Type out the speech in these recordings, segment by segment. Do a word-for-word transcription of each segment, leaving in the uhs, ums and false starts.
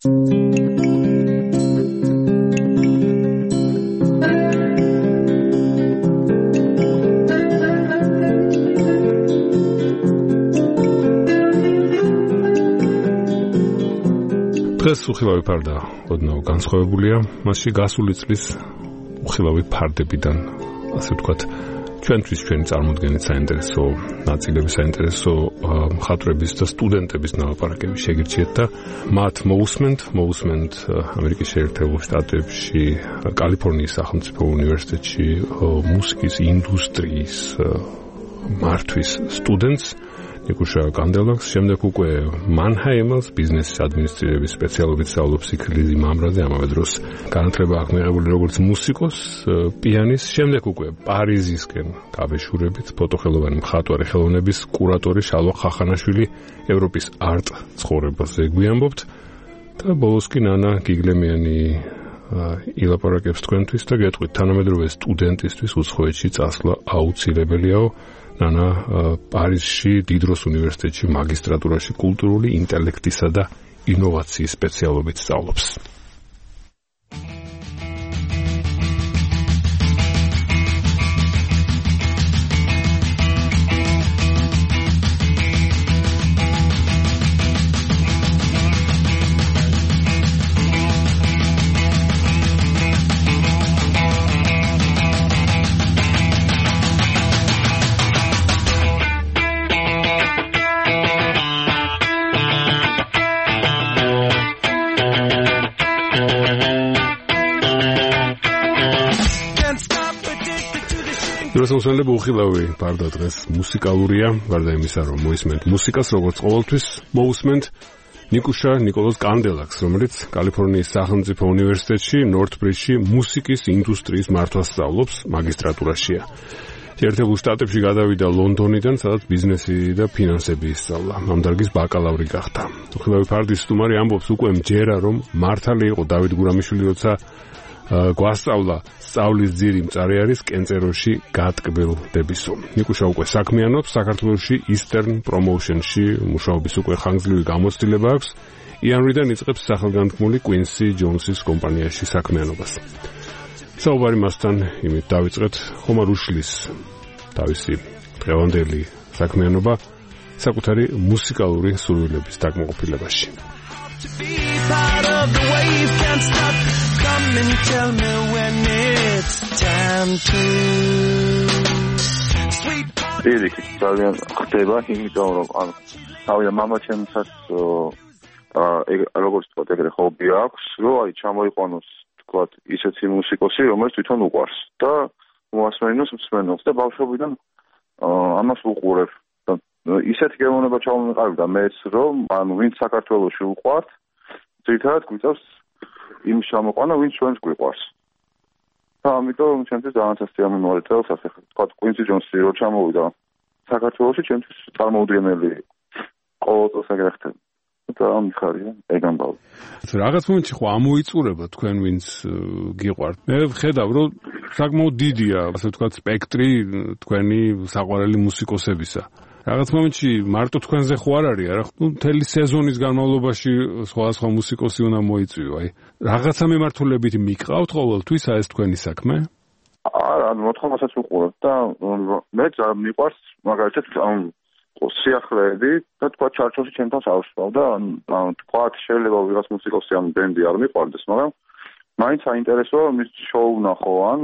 დღეს უხილავი ფარდა ოდნავ განსხვავებულია. მასში გასული წლის უხილავი ფარდებიდან, ასე ვთქვათ, ჩვენთვის ჩვენი წარმოდგენით საინტერესო ნაწილები, საინტერესო მხატვრების და სტუდენტების ნალაპარაკები შეგირჩიეთ და მათ მოусმენთ, მოусმენთ ამერიკის შეერთებულ შტატებში, კალიფორნიის სახელმწიფო უნივერსიტეტში მუსიკის ინდუსტრიის მართვის სტუდენტს ნიკუშა კანდელაკს, შემდეგ უკვე მანჰაიმელს ბიზნესის ადმინისტრირების სპეციალობით სწავლობს იქ ლიზი მამრაძე, ამავე დროს განათლება აქვს მიღებული როგორც მუსიკოს, პიანის, შემდეგ უკვე პარიზისკენ გავეშურებით ფოტოხელოვანი მხატვარი ხელოვნების კურატორი შალვა ხახანაშვილი ევროპის არტ ცხოვრებაზე გვიამბობთ და ბოლოს კი ნანა გიგლემიანი ილაპარაკებს თქვენთვის და გეტყვით თანამედროვე სტუდენტისთვის უცხოეთში წასვლა აუცილებელიაო. ნანა პარიზში დიდროს უნივერსიტეტში მაგისტრატურაში კულტურული ინტელექტისა და ინოვაციის სპეციალობით სწავლობს. მოსულები უხილავი ფარდა დღეს მუსიკალურია, გარდა იმისა, რომ მოისმენთ მუსიკას, როგორც ყოველთვის მოусმენთ ნიკუშა ნიკოლოზ კანდელაკს, რომელიც კალიფორნიის სახელმწიფო უნივერსიტეტში ნორთბრიჯში მუსიკის ინდუსტრიის მართვას სწავლობს, მაგისტრატურაშია. შეერთებულ შტატებში გადავიდა ლონდონიდან, სადაც ბიზნესი და ფინანსები ისწავლა. ამ დარგის ბაკალავრი გახდა. უხილავი ფარდის სტუმარი ამბობს, უკვე მჯერა, რომ მართალი იყო დავით გურამიშვილი, როცა გვასწავლა სწავლის ძირი მწარე არის კენწეროში გატკბილდებისო. ნიკუშა უკვე საქმიანობს საქართველოში Eastern Promotion-ში, მუშაობის უკვე ხანგრძლივი გამოცდილება აქვს. იანვრიდან იწყებს სახელგანთქმული Quincy Jones-ის კომპანიაში საქმიანობას. საუბარი მასთან იმით დავიწყეთ, ხომარ უშლის თავისი დღევანდელი საქმიანობა საკუთარი მუსიკალური სურვილების დაკმაყოფილებაში. Come and tell me when it's time to sweet Ირიქი ძალიან ხდება, იმიტომ რომ ან თავია მამაჩემსაც როგორც თქვა ეგრე ჰობი აქვს, რომ აი ჩამოიყვანოს თქვა ისეთი მუსიკოსი, რომელიც თვითონ უყვარს და მოასმენინოს მსმენელს და ბავშვობიდან ამას უყურებ. ისეთი გემოვნება ჩამომიყალიბდა მეც, რომ ანუ ვინც საქართველოში უყვართ, ძირითადად გვიწევს იმ შემოყვანა, ვინც ჩვენს გვიყვარს. და ამიტომ ჩემთვის ძალიან სასწრაფო მომენტია, ასე თქვა Quincy Jones-ი რო ჩამოვიდა საქართველოში, ჩემთვის წარმოუდგენელი ყოველწელს ეგრე ხდება. და ამიხარია, ეგ ამბავი. რაღაც მომენტში ხო ამოიწურება თქვენ ვინც გიყვართ. მე ვხედავ, რომ საკმაოდ დიდია, ასე თქვა, სპექტრი თქვენი საყვარელი მუსიკოსებისა. რაღაც მომენტში მარტო თქვენზე ხო არ არის, არა? ნუ მთელი სეზონის განმავლობაში სხვადასხვა მუსიკოსი უნდა მოიწვიო, აი. რაღაცა მიმართულებით მიყავთ ყოველთვის ეს თქვენი საქმე? არა, მოთხოვნასაც უყურებ და მე მიყვარს მაგალითად სიახლეები და თქვა ჩარჩოში ჩემთან ავსვავ და თქვა შეიძლება ვიღაც მუსიკოსი ამ ბენდი არ მიყვარდეს, მაგრამ მაინც აინტერესოა მის შოუ ნახო ან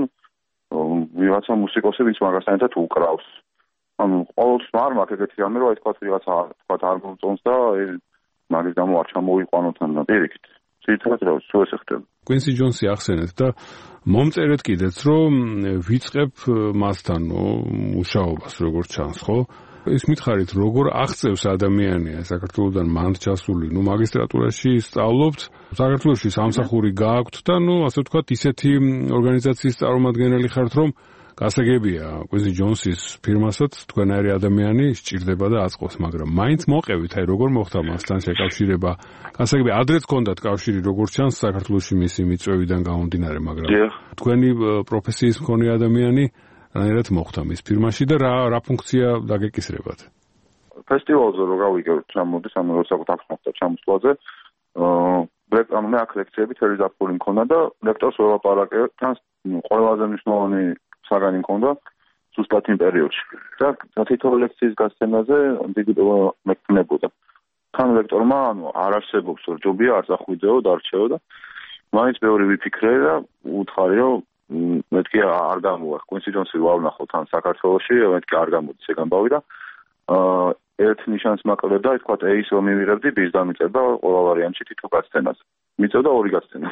ვიღაცა მუსიკოსი ვინც მაგასთან ერთად უკრავს. ანუ ყოველთვის არ მაქვს ეგეთი რამე, რომ აი თქვა ვიღაცა თქვა არ მომწონს და მაგის გამო არ ჩამოიყვანოთ ან პირიქით. ძირითადად რა სულ ესე ხდება. Quincy Jones-ი ახსენეთ და მომწერეთ კიდეც, რომ ვიწყებ მასთან მუშაობას, როგორც ჩანს, ხო? ის მითხარით, როგორ აღწევს ადამიანია საქართველოსთან მანდ ჩასული, ნუ მაგისტრატურაში სწავლობთ, საქართველოში სამსახური გააქვთ და ნუ ასე ვთქვათ, ისეთი ორგანიზაციის წარმომადგენელი ხართ, რომ გასაგებია, Quincy Jones-ის ფირმასაც თქვენაერი ადამიანი სჭირდება და აწყობს, მაგრამ მაინც მოყევით, აი როგორ მოხდა მასთან შეკავშირება. გასაგებია, ადრეც ჰქონდათ კავშირი, როგორც ჩანს, საქართველოში მისი მიწვევიდან გამომდინარე, მაგრამ თქვენი პროფესიის მქონე ადამიანი რანაირად მოხდა მის ფირმაში და რა რა ფუნქცია დაგეკისრებათ? ფესტივალზე რო გავიგე, ჩამოდის, ანუ როცა გვაქვს მოხდა ჩამოსვლაზე, ანუ მე აქ ლექციები თელი ზაფხული მქონდა და ლექტორს ველაპარაკე, თან ყველაზე მნიშვნელოვანი საგანი მქონდა ზუსტად იმ პერიოდში. და თითოეული ლექციის გასცემაზე დიდი მექნებოდა. თან ლექტორმა ანუ არ არსებობს რომ ჯობია არ წახვიდეო, დარჩეო და მაინც ბევრი ვიფიქრე და უთხარი რომ მეთქი არ გამოვა. Quincy Jones-ი ვავნახო თან საქართველოში, მეთქი არ გამოდის ეგ ამბავი და აა ერთ ნიშანს მაყურებ და თქვა ეის რომ მივიღებდი ბიზ დამიწევდა ყველა ვარიანტში თითო გაცდენას. მიწევდა ორი გაცდენა.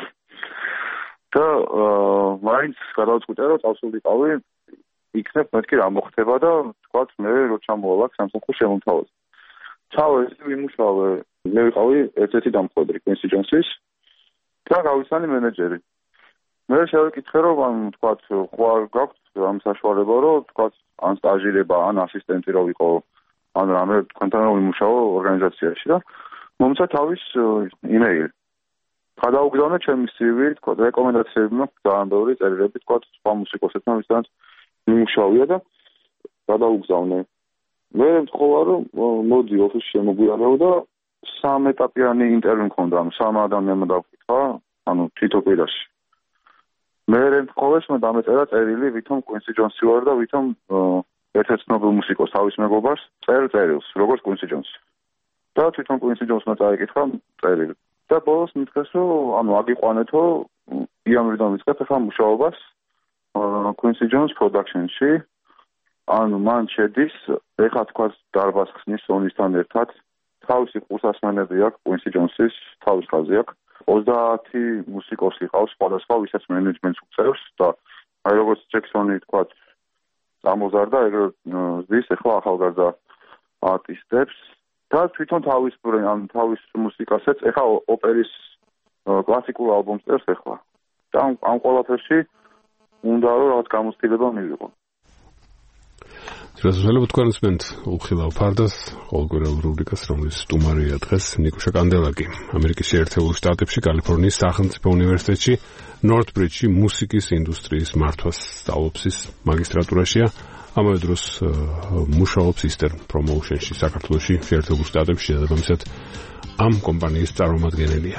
და აა მაინც გადავწყვიტე რომ წავსულიყავი იქნებ მეთქი რა მოხდება და თქვა მე რო ჩამოვალ სამსახურ შემომთავაზე. თავი ვიმუშავე, მე ვიყავი ერთ-ერთი დამხობრი Quincy Jones-ის და გავიცანი მენეჯერი. მე შევეკითხე რომ ან თქვა ხო არ გაქვს ამ საშუალება რომ თქვა ან სტაჟირება ან ასისტენტი რო ვიყო ან რამე თქვენთან რომ ვიმუშაო ორგანიზაციაში და მომცა თავის იმეილი. გადაუგზავნე ჩემი სი ვი, თქვა რეკომენდაციები მაქვს ძალიან ბევრი წერილები, თქვა სხვა მუსიკოსებთან ვისთანაც ვიმუშავია და გადაუგზავნე. მე მთხოვა რომ მოდი ოფისში შემოგვიარეო და სამეტაპიანი ინტერვიუ მქონდა, ანუ სამ ადამიანმა დავკითხა, ანუ თითო კვირაში. მე მთხოვეს მე დამეწერა წერილი, ვითომ Quincy Jones-ი ვარ და ვითომ ერთ-ერთ ცნობილ მუსიკოს თავის მეგობარს წერ წერილს, როგორც Quincy Jones. და თვითონ Quincy Jones-მა წაიკითხა წერილი. და ბოლოს მითქეს რომ ანუ აგიყვანეთო, იამრიდან ვიწყებ ახლა მუშაობას Quincy Jones production-ში. ანუ მან შედის, ეხლა თქვა დარბაზს ხსნის სონისთან ერთად, თავისი ყურსასმენები აქვს Quincy Jones-ის, თავის ხაზი აქვს. ოცდაათი მუსიკოსი ყავს სხვადასხვა, ვისაც მენეჯმენტს უწევს და აი როგორც ჯექსონი თქვა ამოზარდა, ეგრე ზის ეხლა ახალგაზრდა არტისტებს და თვითონ თავის ან თავის მუსიკასაც ეხლა ოპერის კლასიკურ ალბომს წერს ეხლა. და ამ ყველაფერში უნდა რომ რაღაც გამოცდილება მივიღო. Răzvelă თქვენ უსმენთ უხილავ ფარდას, ყოველგვაროვ რუბრიკას, რომლის სტუმარია დღეს ნიკუშა კანდელაკი, ამერიკის შეერთებულ შტატებში, კალიფორნიის სახელმწიფო უნივერსიტეტში, ნორთბრიჯში მუსიკის ინდუსტრიის მართვას სწავლობს ის მაგისტრატურაშია, ამავე დროს მუშაობს Eastern Promotion-ში, საქართველოში, შეერთებულ შტატებში, შესაბამისად ამ კომპანიის წარმომადგენელია.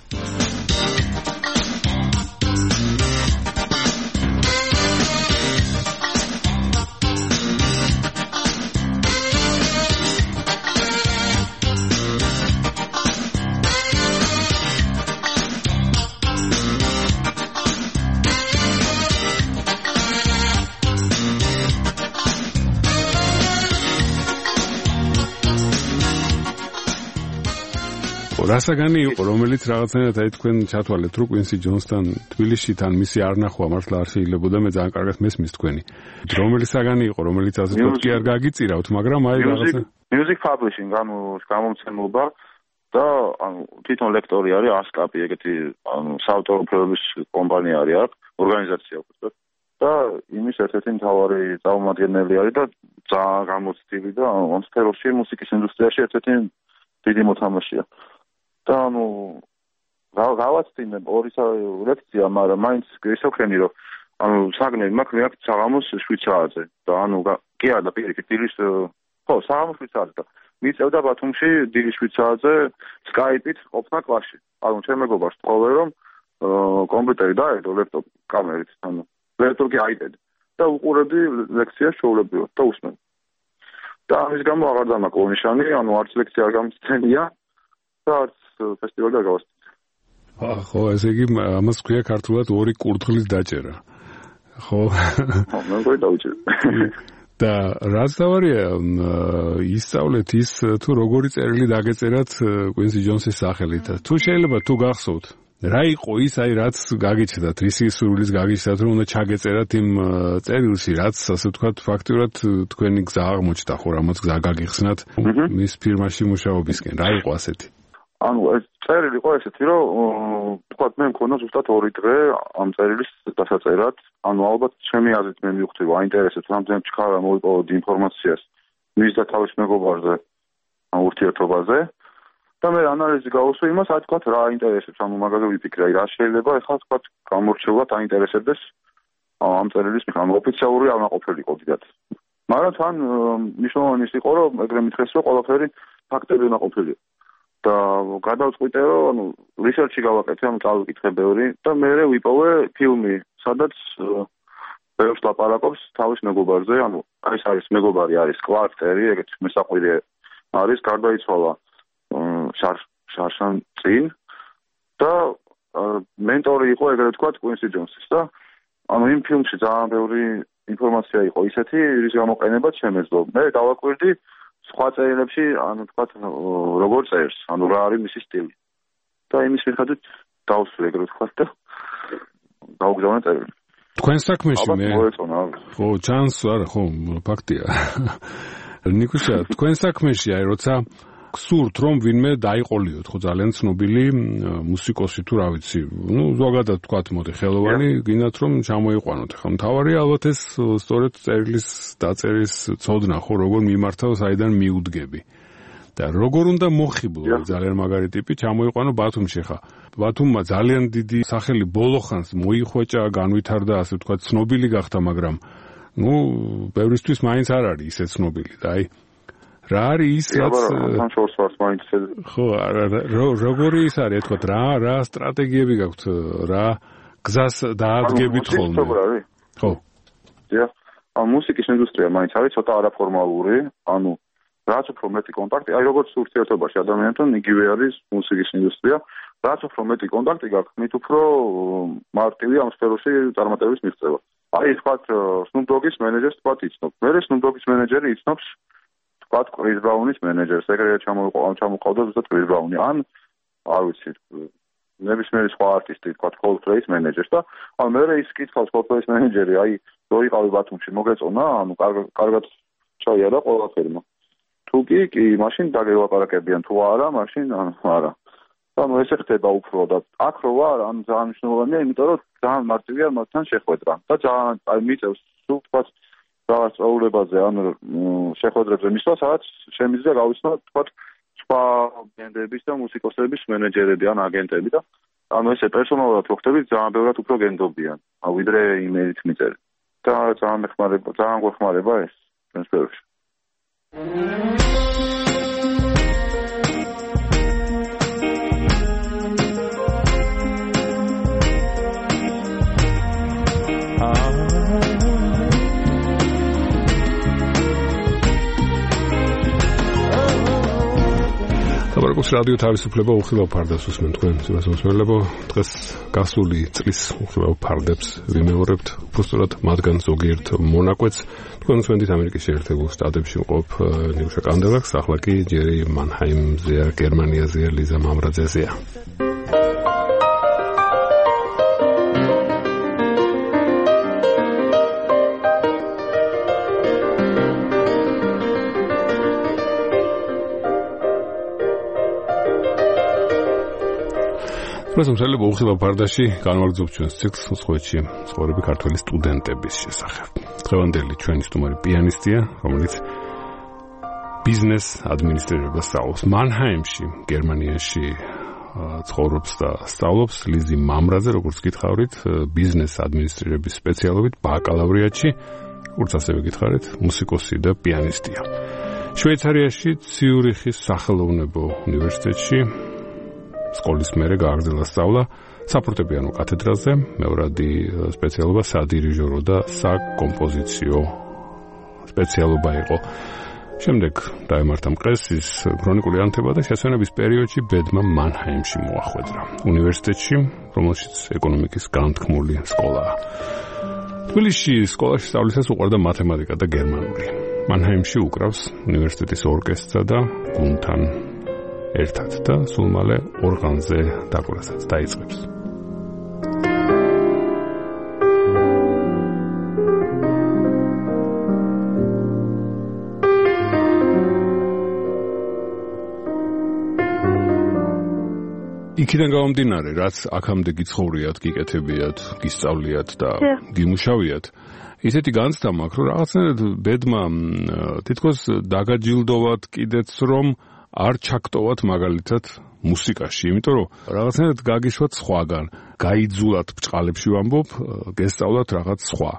რასაგანი იყო, რომელიც რაღაცნაირად აი თქვენ ჩათვალეთ, რომ Quincy Jones-თან თბილისში თან მისი არნახვა მართლა არ შეიძლებოდა, მე ძალიან კარგად მესმის თქვენი. რომელი საგანი იყო, რომელიც ასე თქვა კი არ გაგიწირავთ, მაგრამ აი რაღაცა Music Publishing, ანუ გამომცემლობა და ანუ თვითონ ლექტორი არის ასკაპი, ეგეთი ანუ საავტორო უფლებების კომპანია არის აქ, ორგანიზაცია უკვე. და იმის ერთ-ერთი მთავარი წარმომადგენელი არის და ძალიან გამოცდილი და ამ სფეროში მუსიკის ინდუსტრიაში ერთ-ერთი დიდი მოთამაშეა. და ანუ გავაცდინე ორი ლექცია, მაგრამ მაინც ისე ვქენი რომ ანუ საგნები მაქვს მე აქ საღამოს შვიცრაძე და ანუ კი არა და პირიქით დილის ხო საღამოს შვიცრაძე და მიწევდა ბათუმში დილის შვიცრაძე Skype-ით ყოფნა კლასში. ანუ ჩემ მეგობარს თხოვე რომ კომპიუტერი დაედო ლეპტოპ კამერით, ანუ ლეპტოპი iPad და უყურებდი ლექციას შოულებრივად და უსმენ. და ამის გამო აღარ დამაკო ნიშანი, ანუ არც ლექცია არ გამწდენია და არც ფესტივალზე არ გავასწრებ. ხო, ესე იგი ამას ქვია ქართულად ორი კურდღლის დაჭერა. ხო. ხო, მე მგონი დავიჭერე. და რაც დავარია ისწავლეთ ის თუ როგორი წერილი დაგეწერათ Quincy Jones-ის სახელით. თუ შეიძლება თუ გახსოვთ რა იყო ის აი რაც გაგიჩნდათ, ისი სურვილის გაგიჩნდათ რომ უნდა ჩაგეწერათ იმ წერილში, რაც ასე ვთქვათ ფაქტურად თქვენი გზა აღმოჩნდა ხო, რამაც გზა გაგიხსნათ მის ფირმაში მუშაობისკენ. რა იყო ასეთი? ანუ ეს წერილი იყო ესეთი რომ ვთქვათ მე მქონდა ზუსტად ორი დღე ამ წერილის დასაწერად. ანუ ალბათ ჩემი აზრით მე მივხვდი რომ აინტერესებს რამდენი ჩქარა მოვიპოვოთ ინფორმაციას მის და თავის მეგობარზე ურთიერთობაზე. და მე ანალიზი გავუსვი იმას, აი თქვათ რა აინტერესებს, ანუ მაგაზე ვიფიქრე, რა შეიძლება ეხლა თქვათ გამორჩეულად აინტერესებდეს ამ წერილის მიხან ოფიციალური არ მაყოფილიყო დიდად. მაგრამ თან მნიშვნელოვანი ის იყო, რომ ეგრე მითხეს, რომ ყველაფერი ფაქტები უნდა ყოფილიყო. და გადავწყვიტე, რომ ანუ რისერჩი გავაკეთე, ანუ წავიკითხე ბევრი და მე ვიპოვე ფილმი, სადაც ბევრს ლაპარაკობს თავის მეგობარზე, ანუ ეს არის მეგობარი არის კვარტერი, ეგეთ მესაყვირე არის, გარდაიცვალა შარშან წინ და მენტორი იყო ეგრეთ ვთქვათ კუინსი ჯონსის და ანუ იმ ფილმში ძალიან ბევრი ინფორმაცია იყო ისეთი, რის გამოყენებაც შემეძლო. მე დავაკვირდი სხვა წერილებში, ანუ ვთქვათ, როგორ წერს, ანუ რა არის მისი სტილი. და იმის მიხედვით დავსვი ეგრეთ ვთქვათ და გავგზავნე წერილი. თქვენ საქმეში მე ხო ჩანს არა ხო ფაქტია. ნიკუშა, თქვენ საქმეში აი როცა გსურთ რომ ვინმე დაიყოლიოთ ხო ძალიან ცნობილი მუსიკოსი თუ რა ვიცი, ну ზოგადად თქვათ მოდი ხელოვანი გინდათ რომ ჩამოიყვანოთ. ხო მთავარია ალბათ ეს სწორედ წერილის დაწერის ცოდნა ხო როგორ მიმართავ საიდან მიუდგები. და როგორ უნდა მოხიბლო ძალიან მაგარი ტიპი ჩამოიყვანო ბათუმში ხა. ბათუმმა ძალიან დიდი სახელი ბოლო ხანს მოიხვეჭა, განვითარდა, ასე ვთქვათ, ცნობილი გახდა, მაგრამ ну ბევრისთვის მაინც არ არის ისე ცნობილი და აი რა არის ის რაც თანშორს ვარს მაინც ხო როგორი ის არის თქვა რა რა სტრატეგიები გაქვთ რა გზას დაადგებით ხოლმე ხო დიახ ამ მუსიკის ინდუსტრია მაინც არის ცოტა არაფორმალური ანუ რაც უფრო მეტი კონტაქტი აი როგორც ურთიერთობაში ადამიანთან იგივე არის მუსიკის ინდუსტრია რაც უფრო მეტი კონტაქტი გაქვთ მით უფრო მარტივი ამ სფეროში წარმატების მიღწევა აი თქვათ Snoop Dogg-ის მენეჯერს თქვათ იცნობ მე Snoop Dogg-ის მენეჯერი იცნობს თქვათ Chris Brown-ის მენეჯერს ეგრევე ჩამოიყვანა ჩამოყავდა ზუსტად Chris Brown-ი ან არ ვიცი ნებისმიერი სხვა არტისტი თქვათ Coldplay-ის მენეჯერს და ან მე ის კითხავს Coldplay-ის მენეჯერი აი რო იყავი ბათუმში მოგეწონა ანუ კარგად ჩაიარა ყველაფერი თუ კი კი მაშინ დაგელაპარაკებიან თუ არა მაშინ არა ანუ ესე ხდება უფრო და აქ რო ვარ ან ძალიან მნიშვნელოვანია იმიტომ რომ ძალიან მარტივია მათთან შეხვედრა და ძალიან აი მიწევს სულ თქვათ რაღაც წაულებაზე ან შეხვედრებზე მისვლა სადაც შემიძლია გავიცნო თქვათ სხვა ბენდების და მუსიკოსების მენეჯერები ან აგენტები და ანუ ესე პერსონალურად რო ხდები ძალიან ბევრად უფრო გენდობიან ვიდრე იმეილით მიწერეთ და ძალიან მეხმარება ძალიან გვეხმარება ეს ჩვენს სფეროში საბარაკოს რადიო თავისუფლება უხილავ ფარდას უსმენთ თქვენ მსმენელებო დღეს გასული წლის უხილავ ფარდებს ვიმეორებთ უბრალოდ მათგან ზოგიერთ მონაკვეთს თქვენ უსმენთ ამერიკის შეერთებულ შტატებში მყოფ ნიუშა კანდელაკს ახლა კი ჯერი მანჰაიმზეა გერმანიაზეა ლიზა მამრაძეზეა მოსმენელო უხილავ ფარდაში განვაგრძობ ჩვენს ციკლს მსხვერპლში ცხოვრები ქართველი სტუდენტების შესახებ. დღევანდელი ჩვენი სტუმარი პიანისტია, რომელიც ბიზნეს ადმინისტრირებას სწავლობს მანჰაიმში, გერმანიაში ცხოვრობს და სწავლობს ლიზი მამრაძე, როგორც გითხარით, ბიზნეს ადმინისტრირების სპეციალობით ბაკალავრიატში, როგორც ასევე გითხარით, მუსიკოსი და პიანისტია. შვეიცარიაში ციურიხის სახელოვნებო უნივერსიტეტში სკოლის მერე გააგრძელა სწავლა საფორტეპიანო კათედრაზე, მეორადი სპეციალობა სადირიჟორო და საკომპოზიციო სპეციალობა იყო. შემდეგ დაემართა მკრესის ქრონიკული ანთება და შესვენების პერიოდში ბედმა მანჰაიმში მოახვედრა. უნივერსიტეტში, რომელშიც ეკონომიკის განთქმული სკოლაა. თბილისში სკოლაში სწავლისას უყვარდა მათემატიკა და გერმანული. მანჰაიმში უკრავს უნივერსიტეტის ორკესტრსა და გუნდთან ერთად და სულ მალე ორღანზე დაკვრასაც დაიწყებს. იქიდან გამომდინარე, რაც აქამდე გიცხოვრიათ, გიკეთებიათ, გისწავლიათ და გიმუშავიათ, ისეთი განცდა მაქვს, რომ რაღაცნაირად ბედმა თითქოს დაგაჯილდოვათ კიდეც რომ არ ჩაგტოვათ მაგალითად მუსიკაში, იმიტომ რომ რაღაცნაირად გაგიშვათ სხვაგან, გაიძულათ ბჭყალებში ვამბობ, გესწავლათ რაღაც სხვა.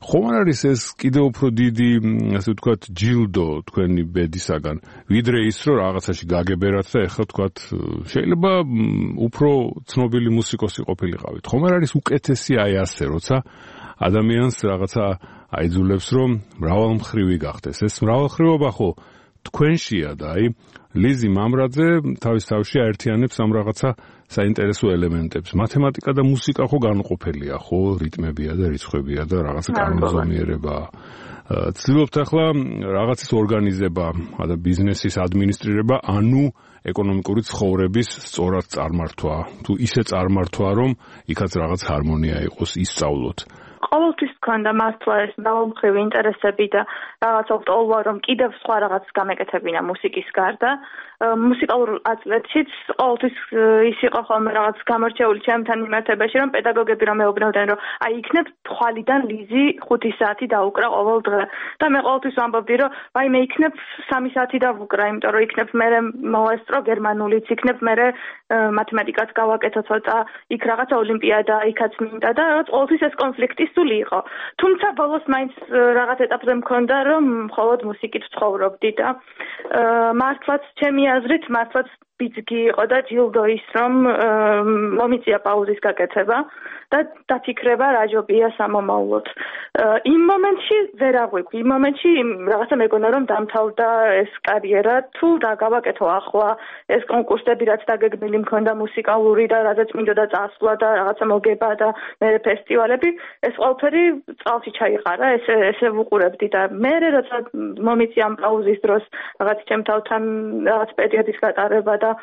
ხომ არ არის ეს კიდევ უფრო დიდი, ასე ვთქვათ, ჯილდო თქვენი ბედისაგან, ვიდრე ის, რომ რაღაცაში გაგებერათ და ეხლა ვთქვათ, შეიძლება უფრო ცნობილი მუსიკოსი ყოფილიყავით. ხომ არ არის უკეთესი აი ასე, როცა ადამიანს რაღაცა აიძულებს, რომ მრავალმხრივი გახდეს. ეს მრავალმხრივობა ხო თქვენშია და აი ლიზი მამრაძე თავის თავში აერთიანებს ამ რაღაცა საინტერესო ელემენტებს. მათემატიკა და მუსიკა ხო განუყოფელია, ხო, რიტმებია და რიცხვებია და რაღაცა კანონზომიერება. ცდილობთ ახლა რაღაცის ორგანიზება და ბიზნესის ადმინისტრირება, ანუ ეკონომიკური ცხოვრების სწორად წარმართვა, თუ ისე წარმართვა, რომ იქაც რაღაც ჰარმონია იყოს, ისწავლოთ. ყოველთვის გქონდა მართლა ეს მრავალმხრივი ინტერესები და რაღაც აქტუალურია, რომ კიდევ სხვა რაღაც გამეკეთებინა მუსიკის გარდა. მუსიკალურ აწლეთშიც ყოველთვის ის იყო ხოლმე რაღაც გამორჩეული ჩემთან მიმართებაში, რომ პედაგოგები რომ მეუბნებდნენ, რომ აი იქნებ თვალიდან ლიზი ხუთი საათი დაუკრა ყოველ დღე. და მე ყოველთვის ვამბობდი, რომ აი მე იქნებ სამი საათი დავუკრა, იმიტომ რომ იქნებ მე მოვესწრო გერმანულიც, იქნებ მე მათემატიკაც გავაკეთო ცოტა, იქ რაღაცა ოლიმპიადა, იქაც მინდა და რაღაც ყოველთვის ეს კონფლიქტი სული იყო. თუმცა ბოლოს მაინც რაღაც ეტაპზე მქონდა, რომ მხოლოდ მუსიკით ვცხოვრობდი და მართლაც ჩემი აზრით მართლაც ბიძგი იყო და ჯილდო ის, რომ მომიწია პაუზის გაკეთება და დაფიქრება რა ჯობია სამომავლოდ. იმ მომენტში ვერ აღვიქვი, იმ მომენტში რაღაცა მეგონა რომ დამთავრდა ეს კარიერა, თუ რა გავაკეთო ახლა, ეს კონკურსები რაც დაგეგმილი მქონდა მუსიკალური და რაზეც მინდოდა წასვლა და რაღაცა მოგება და მე ფესტივალები, ეს ყველაფერი წყალში ჩაიყარა, ესე ესე ვუყურებდი და მე როცა მომიწია ამ პაუზის დროს რაღაც ჩემ თავთან რაღაც პერიოდის გატარება და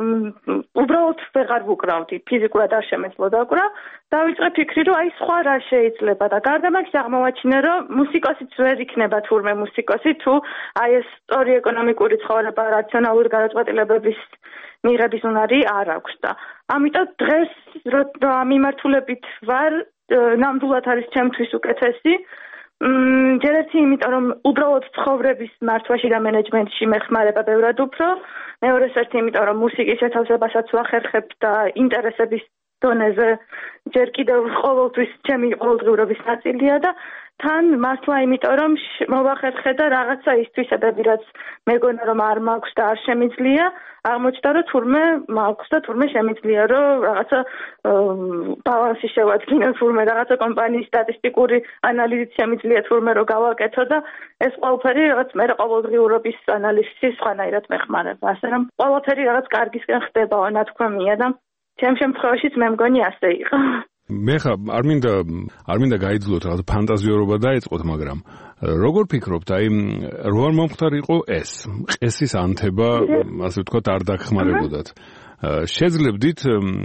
უბრალოდ ვეღარ ვუკრავდი, ფიზიკურად არ შემეძლო დაკვრა, დავიწყე ფიქრი, რომ აი სხვა რა შეიძლება და გარდა მაგის აღმოვაჩინე, რომ მუსიკოსიც ვერ იქნება თურმე მუსიკოსი, თუ აი ეს სწორი ეკონომიკური ცხოვრება, რაციონალური გადაწყვეტილებების მიღების უნარი არ აქვს და ამიტომ დღეს ამ მიმართულებით ვარ, ნამდვილად არის ჩემთვის უკეთესი. ჯერ ერთი იმიტომ, რომ უბრალოდ ცხოვრების მართვაში და მენეჯმენტში მეხმარება ბევრად უფრო, მეორეს ერთი იმიტომ, რომ მუსიკის შეთავსებასაც ვახერხებ და ინტერესების დონეზე ჯერ კიდევ ყოველთვის ჩემი ყოველდღიურობის ნაწილია და თან მართლა იმიტომ, რომ მოვახერხე და რაღაცა ის თვისებები, რაც მეგონა რომ არ მაქვს და არ შემიძლია, აღმოჩნდა, რომ თურმე მაქვს და თურმე შემიძლია, რომ რაღაცა ბალანსი შევადგინო, თურმე რაღაცა კომპანიის სტატისტიკური ანალიზით შემიძლია თურმე რომ გავაკეთო და ეს ყველაფერი რაღაც მე ყოველდღიურობის ანალიზის სხვანაირად მეხმარება. ასე რომ ყველაფერი რაღაც კარგისკენ ხდებაო, ნათქვამია და ჩემ შემთხვევაშიც მე მგონი ასე იყო. მე ხა არ მინდა არ მინდა გაიძლოთ რაღაც ფანტაზიორობა დაეწყოთ, მაგრამ როგორ ფიქრობთ, აი რო არ მომხდარიყო ეს ყესის ანთება, ასე ვთქვათ, არ დაგხმარებოდათ. შეძლებდით,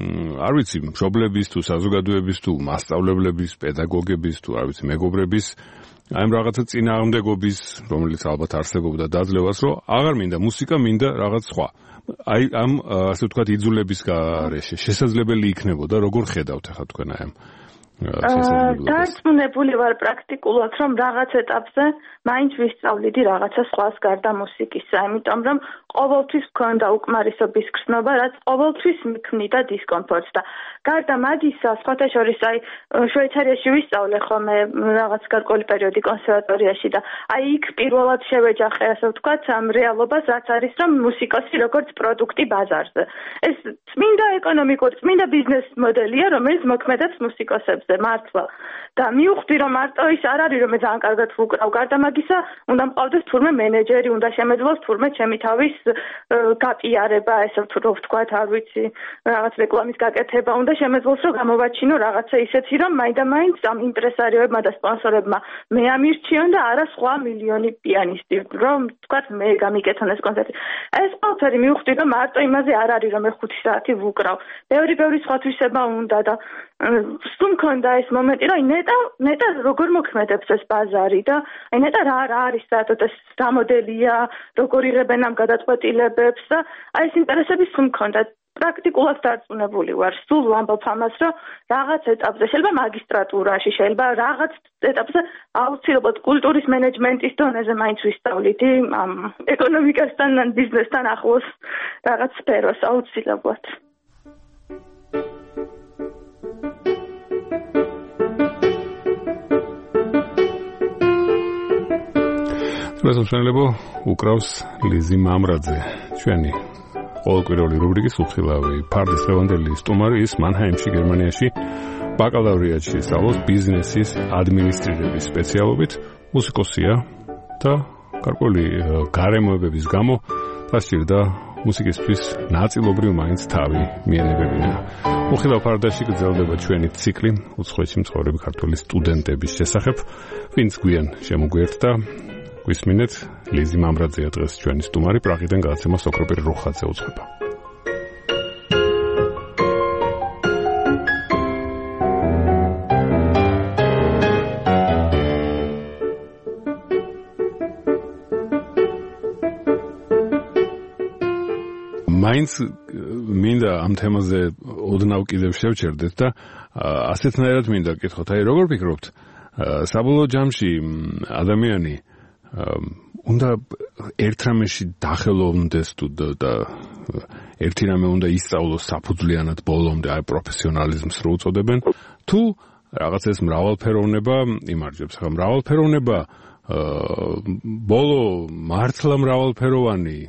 არ ვიცი, მშობლების თუ საზოგადოების თუ მასწავლებლების, პედაგოგების თუ არ ვიცი, მეგობრების აი ამ რაღაცა წინააღმდეგობის, რომელიც ალბათ არსებობდა დაძლევას, რომ აღარ მინდა მუსიკა, მინდა რაღაც სხვა. აი ამ ასე ვთქვათ იძულების გარეშე შესაძლებელი იქნებოდა, როგორ ხედავთ ახლა თქვენ აი ამ შესაძლებლობას? დარწმუნებული ვარ პრაქტიკულად, რომ რაღაც ეტაპზე მაინც ვისწავლიდი რაღაცა სხვას გარდა მუსიკისა, იმიტომ რომ ყოველთვის მქონდა უკმარისობის გრძნობა, რაც ყოველთვის მიქმნიდა დისკომფორტს და გარდა მაგისა, სხვათა შორის აი შვეიცარიაში ვისწავლე ხოლმე რაღაც გარკვეული პერიოდი კონსერვატორიაში და აი იქ პირველად შევეჯახე, ასე ვთქვათ, ამ რეალობას, რაც არის, რომ მუსიკოსი როგორც პროდუქტი ბაზარზე. ეს წმინდა ეკონომიკური, წმინდა ბიზნეს მოდელია, რომელიც მოქმედებს მუსიკოსებზე, მართლა. და მივხვდი, რომ მარტო ის არ არის, რომ მე ძალიან კარგად ვუკრავ, გარდა მაგისა, უნდა მყავდეს თურმე მენეჯერი, უნდა შემეძლოს თურმე ჩემი თავის გაპიარება, ესე ვთქვათ, არ ვიცი, რაღაც რეკლამის გაკეთება, უნდა შემეძლოს, რომ გამოვაჩინო რაღაცა ისეთი, რომ მაინდა-მაინც ამ იმპრესარიოებმა და სპონსორებმა მე ამირჩიონ და არა სხვა მილიონი პიანისტი, რომ ვთქვათ, მე გამიკეთონ ეს კონცერტი. ეს ყველაფერი მივხვდი, რომ მარტო იმაზე არ არის, რომ მე ხუთი საათი ვუკრავ. ბევრი-ბევრი სხვა თვისება უნდა და სულ მქონდა ეს მომენტი, რომ ნეტა ნეტა როგორ მოქმედებს ეს ბაზარი და აი ნეტა რა რა არის საერთოდ ეს რა მოდელია, როგორ იღებენ ამ გადაწყვეტილებებს და აი ეს ინტერესები სულ მქონდა. პრაქტიკულად დარწმუნებული ვარ, სულ ვამბობ ამას, რომ რაღაც ეტაპზე, შეიძლება მაგისტრატურაში, შეიძლება რაღაც ეტაპზე აუცილებლად კულტურის მენეჯმენტის დონეზე მაინც ვისწავლიდი ამ ეკონომიკასთან, ბიზნესთან ახლოს რაღაც სფეროს აუცილებლად. მოსმენლებო, უკრავს ლიზი მამრაძე, ჩვენი ყოველკვირეული რუბრიკის უხილავი ფარდის დღევანდელი სტუმარი, ის მანჰაიმში, გერმანიაში ბაკალავრიატში სწავლობს ბიზნესის ადმინისტრირების სპეციალობით, მუსიკოსია და გარკვეული გარემოებების გამო დასჭირდა მუსიკისთვის ნაწილობრივ მაინც თავი მიენებებინა. უხილავ ფარდაში გრძელდება ჩვენი ციკლი უცხოეთში მცხოვრები ქართველი სტუდენტების შესახებ, ვინც გვიან შემოგვიერთდა. გვისმინეთ, ლიზი მამრაძეა დღეს ჩვენი სტუმარი, პრაღიდან გადაცემა სოკროპირ რუხაძე უძღვება. მაინც მინდა ამ თემაზე ოდნავ კიდევ შევჩერდეთ და ასეთნაირად მინდა გკითხოთ, აი როგორ ფიქრობთ, საბოლოო ჯამში ადამიანი უნდა ერთ რამეში დახელოვნდეს და ერთი რამე უნდა ისწავლოს საფუძვლიანად ბოლომდე, აი პროფესიონალიზმს რო უწოდებენ, თუ რაღაც ეს მრავალფეროვნება იმარჯვებს. ხა მრავალფეროვნება ბოლო მართლა მრავალფეროვანი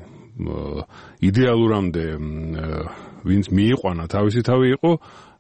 იდეალურამდე ვინც მიიყვანა თავისი თავი იყო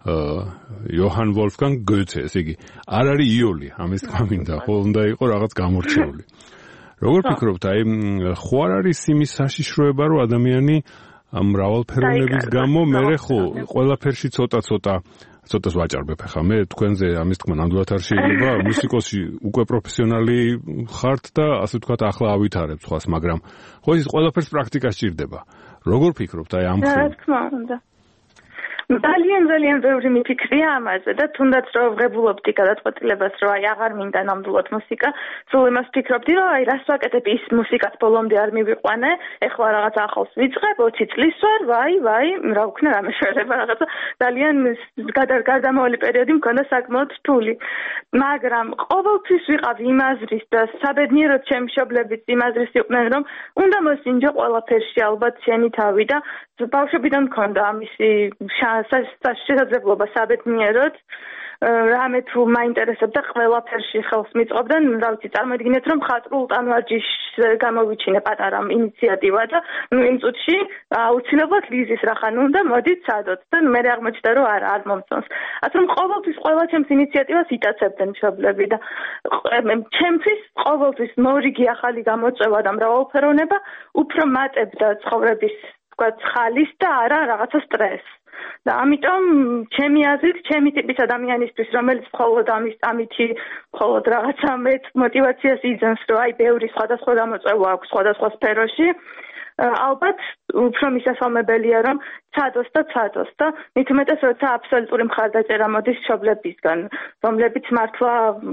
იოჰან ვოლფგანგ გოეთე, ესე იგი არ არის იოლი, ამის თქმა მინდა, ხო უნდა იყო რაღაც გამორჩეული. როგორ ფიქრობთ, აი ხო არ არის იმის საშიშროება, რომ ადამიანი ამ მრავალფეროვნების გამო მერე ხო ყველაფერში ცოტა-ცოტა ცოტას ვაჭარბებ ახლა მე თქვენზე ამის თქმა ნამდვილად არ შეიძლება, მუსიკოსი უკვე პროფესიონალი ხართ და ასე ვთქვათ ახლა ავითარებ სხვას, მაგრამ ხო ის ყველაფერს პრაქტიკა სჭირდება. როგორ ფიქრობთ აი ამ რა თქმა უნდა. ძალიან ძალიან ბევრი მიფიქრია ამაზე და თუნდაც რომ ვღებულობდი გადაწყვეტილებას, რომ აი აღარ მინდა ნამდვილად მუსიკა, სულ იმას ვფიქრობდი, რომ აი რას ვაკეთებ, ის მუსიკას ბოლომდე არ მივიყვანე, ეხლა რაღაც ახალს ვიწყებ, ოცი წლის ვარ, ვაი, ვაი, რა ვქნა, რა მეშველება, რაღაცა ძალიან გარდამავალი პერიოდი მქონდა საკმაოდ რთული. მაგრამ ყოველთვის ვიყავ იმ აზრის და საბედნიეროდ ჩემი მშობლებიც იმ აზრის იყვნენ, რომ უნდა მოსინჯო ყველაფერში ალბათ შენი თავი და ბავშვობიდან მქონდა ამისი შესაძლებლობა საბედნიეროდ რამე თუ მაინტერესებდა ყველაფერში ხელს მიწვავდნენ, რა ვიცი, წარმოიდგინეთ, რომ მხატვრულ ტანვარჯიშს გამოვიჩინე პატარა ინიციატივა და იმ წუთში აუცილებლად ლიზის რახან უნდა, მოდით სადოთ და მე აღმოჩნდა, რომ არა, არ მომწონს. ასე რომ ყოველთვის ყველა ჩემს ინიციატივას იტაცებდნენ მშობლები და ჩემთვის ყოველთვის მორიგი ახალი გამოწვევა და მრავალფეროვნება უფრო მატებდა ცხოვრების ხალის და არა რაღაცა სტრესს. და ამიტომ ჩემი აზრით, ჩემი ტიპის ადამიანისთვის, რომელიც მხოლოდ ამის ამითი მხოლოდ რაღაცა მეტ мотиваციას იძენს, რომ აი ბევრი სხვადასხვა გამოწვევა აქვს სხვადასხვა სფეროში, ალბათ უფრო მისასალმებელია, რომ ცადოს და ცადოს და მით უმეტეს, როცა აბსოლუტური მხარდაჭერა მოდის მშობლებისგან, რომლებიც მართლა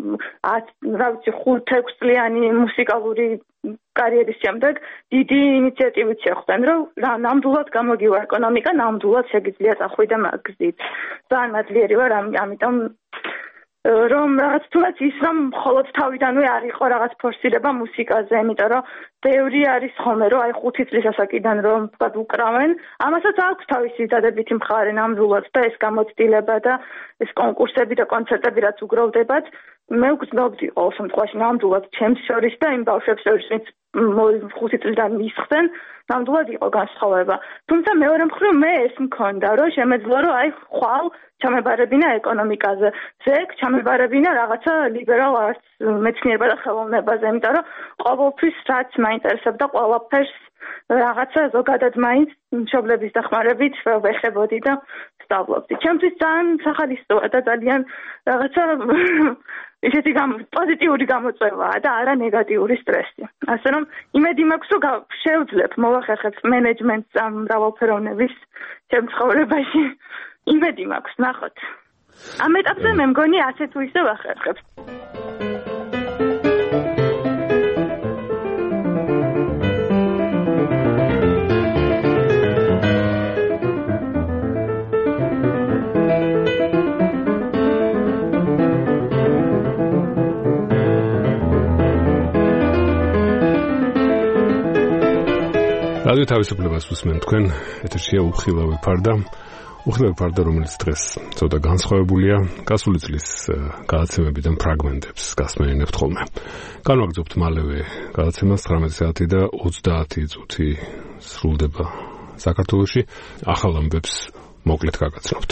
რა ვიცი ხუთ-ექვს წლიანი მუსიკალური კარიერის შემდეგ დიდი ინიციატივით შეხვდნენ, რომ ნამდვილად გამოგივა ეკონომიკა, ნამდვილად შეგიძლია წახვიდე მაგ გზით. ძალიან მადლიერი ვარ, ამიტომ რომ რაღაც თუნდაც ის რომ მხოლოდ თავიდანვე არ იყო რაღაც ფორსირება მუსიკაზე, იმიტომ რომ ბევრი არის ხოლმე, რომ აი ხუთი წლის ასაკიდან რომ თქვა უკრავენ, ამასაც აქვს თავისი დადებითი მხარე ნამდვილად და ეს გამოცდილება და ეს კონკურსები და კონცერტები რაც უგროვდებათ, მე ვგრძნობდი ყოველ შემთხვევაში ნამდვილად ჩემს შორის და იმ ბავშვებს შორის, ვინც ხუთი წლიდან მისხდნენ, ნამდვილად იყო განსხვავება. თუმცა მეორე მხრივ მე ეს მქონდა, რომ შემეძლო, რომ აი ხვალ ჩამებარებინა ეკონომიკაზე, ზეგ ჩამებარებინა რაღაცა ლიბერალ არტს, მეცნიერება და ხელოვნებაზე, იმიტომ რომ ყოველთვის რაც მაინტერესებდა ყველაფერს რაღაცა ზოგადად მაინც მშობლების დახმარებით ვეხებოდი და ვსწავლობდი. ჩემთვის ძალიან სახალისოა და ძალიან რაღაცა ისეთი პოზიტიური გამოწვევაა და არა ნეგატიური სტრესი. ასე რომ იმედი მაქვს, რომ შევძლებ მოვახერხებ მენეჯმენტს ამ მრავალფეროვნების ჩემ ცხოვრებაში. იმედი მაქვს, ნახოთ. ამ ეტაპზე მე მგონი ასე თუ ისე ვახერხებ. რადიო თავისუფლებას უსმენთ თქვენ, ეთერშია უხილავი ფარდა. უხილავი ფარდა, რომელიც დღეს ცოტა განსხვავებულია, გასული წლის გადაცემებიდან ფრაგმენტებს გასმენინებთ ხოლმე. განვაგრძობთ მალევე გადაცემას ცხრამეტი საათი და ოცდაათი წუთი სრულდება საქართველოში. ახალ ამბებს მოკლედ გაგაცნობთ.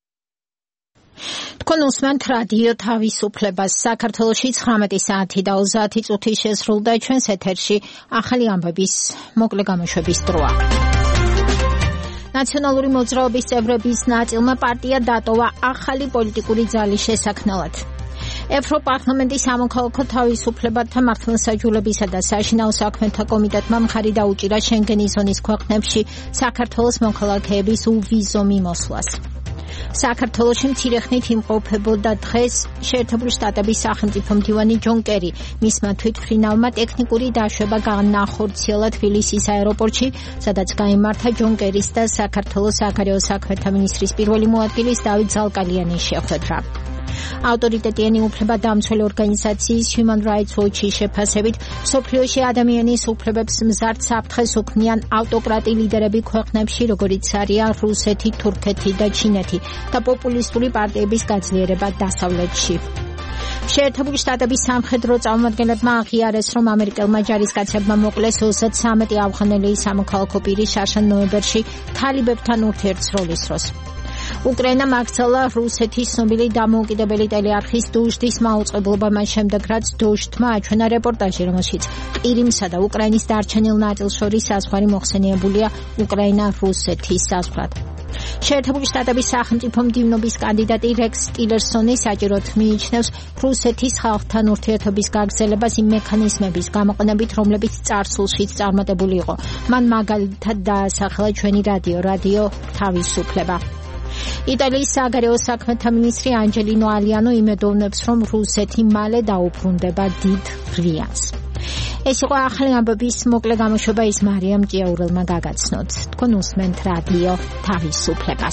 თქვენ უსმენთ რადიო თავისუფლებას. საქართველოში ცხრამეტი საათი და ოცდაათი წუთი შესრულდა ჩვენს ეთერში ახალი ამბების მოკლე გამოშვების დროა. ნაციონალური მოძრაობის წევრების ნაწილმა პარტია დატოვა ახალი პოლიტიკური ძალის შესაქმნელად. ევროპარლამენტის სამოქალაქო თავისუფლებათა მართლმსაჯულებისა და საშინაო საქმეთა კომიტეტმა მხარი დაუჭირა შენგენის ზონის ქვეყნებში საქართველოს მოქალაქეების უვიზო მიმოსვლას. საქართველოში მცირეხნით იმყოფებოდა დღეს შეერთებული შტატების სახელმწიფო მდივანი ჯონ კერი. მისმა თვითმფრინავმა ტექნიკური დაშვება განახორციელა თბილისის აეროპორტში, სადაც გაიმართა ჯონ კერის და საქართველოს საგარეო საქმეთა მინისტრის პირველი მოადგილის დავით ზალკალიანის შეხვედრა. ავტორიტეტიანი უფლებადამცველი ორგანიზაციის Human Rights Watch-ის შეფასებით, მსოფლიოში ადამიანის უფლებებს მზარდ საფრთხეს უქმნიან ავტოკრატი ლიდერები ქვეყნებში, როგორიც არიან რუსეთი, თურქეთი და ჩინეთი და პოპულისტური პარტიების გაძლიერება დასავლეთში. შეერთებული შტატების სამხედრო წარმომადგენლებმა აღიარეს, რომ ამერიკელმა ჯარისკაცებმა მოკლეს ოცდათვრამეტი ავღანელი სამოქალაქო პირი შარშან ნოემბერში თალიბებთან ურთიერთსროლის დროს. უკრაინამ აკრძალა რუსეთის ცნობილი დამოუკიდებელი ტელეარხის დოჟდის მაუწყებლობა მას შემდეგ, რაც დოჟდმა აჩვენა რეპორტაჟი, რომელშიც ყირიმსა და უკრაინის დარჩენილ ნაწილს შორის საზღვარი მოხსენიებულია უკრაინა-რუსეთის საზღვრად. შეერთებული შტატების სახელმწიფო მდივნობის კანდიდატი რექს ტილერსონი საჭიროდ მიიჩნევს რუსეთის ხალხთან ურთიერთობის გაგრძელებას იმ მექანიზმების გამოყენებით, რომლებიც წარსულშიც წარმატებული იყო. მან მაგალითად დაასახელა ჩვენი რადიო, რადიო თავისუფლება. იტალიის საგარეო საქმეთა მინისტრი ანჯელინო ალიანო იმედოვნებს, რომ რუსეთი მალე დაუბრუნდება დიდ რვიანს. ეს იყო ახალი ამბების მოკლე გამოშვება, ის მარიამ ჭიაურელმა გაგაცნოთ. თქვენ უსმენთ რადიო თავისუფლებას.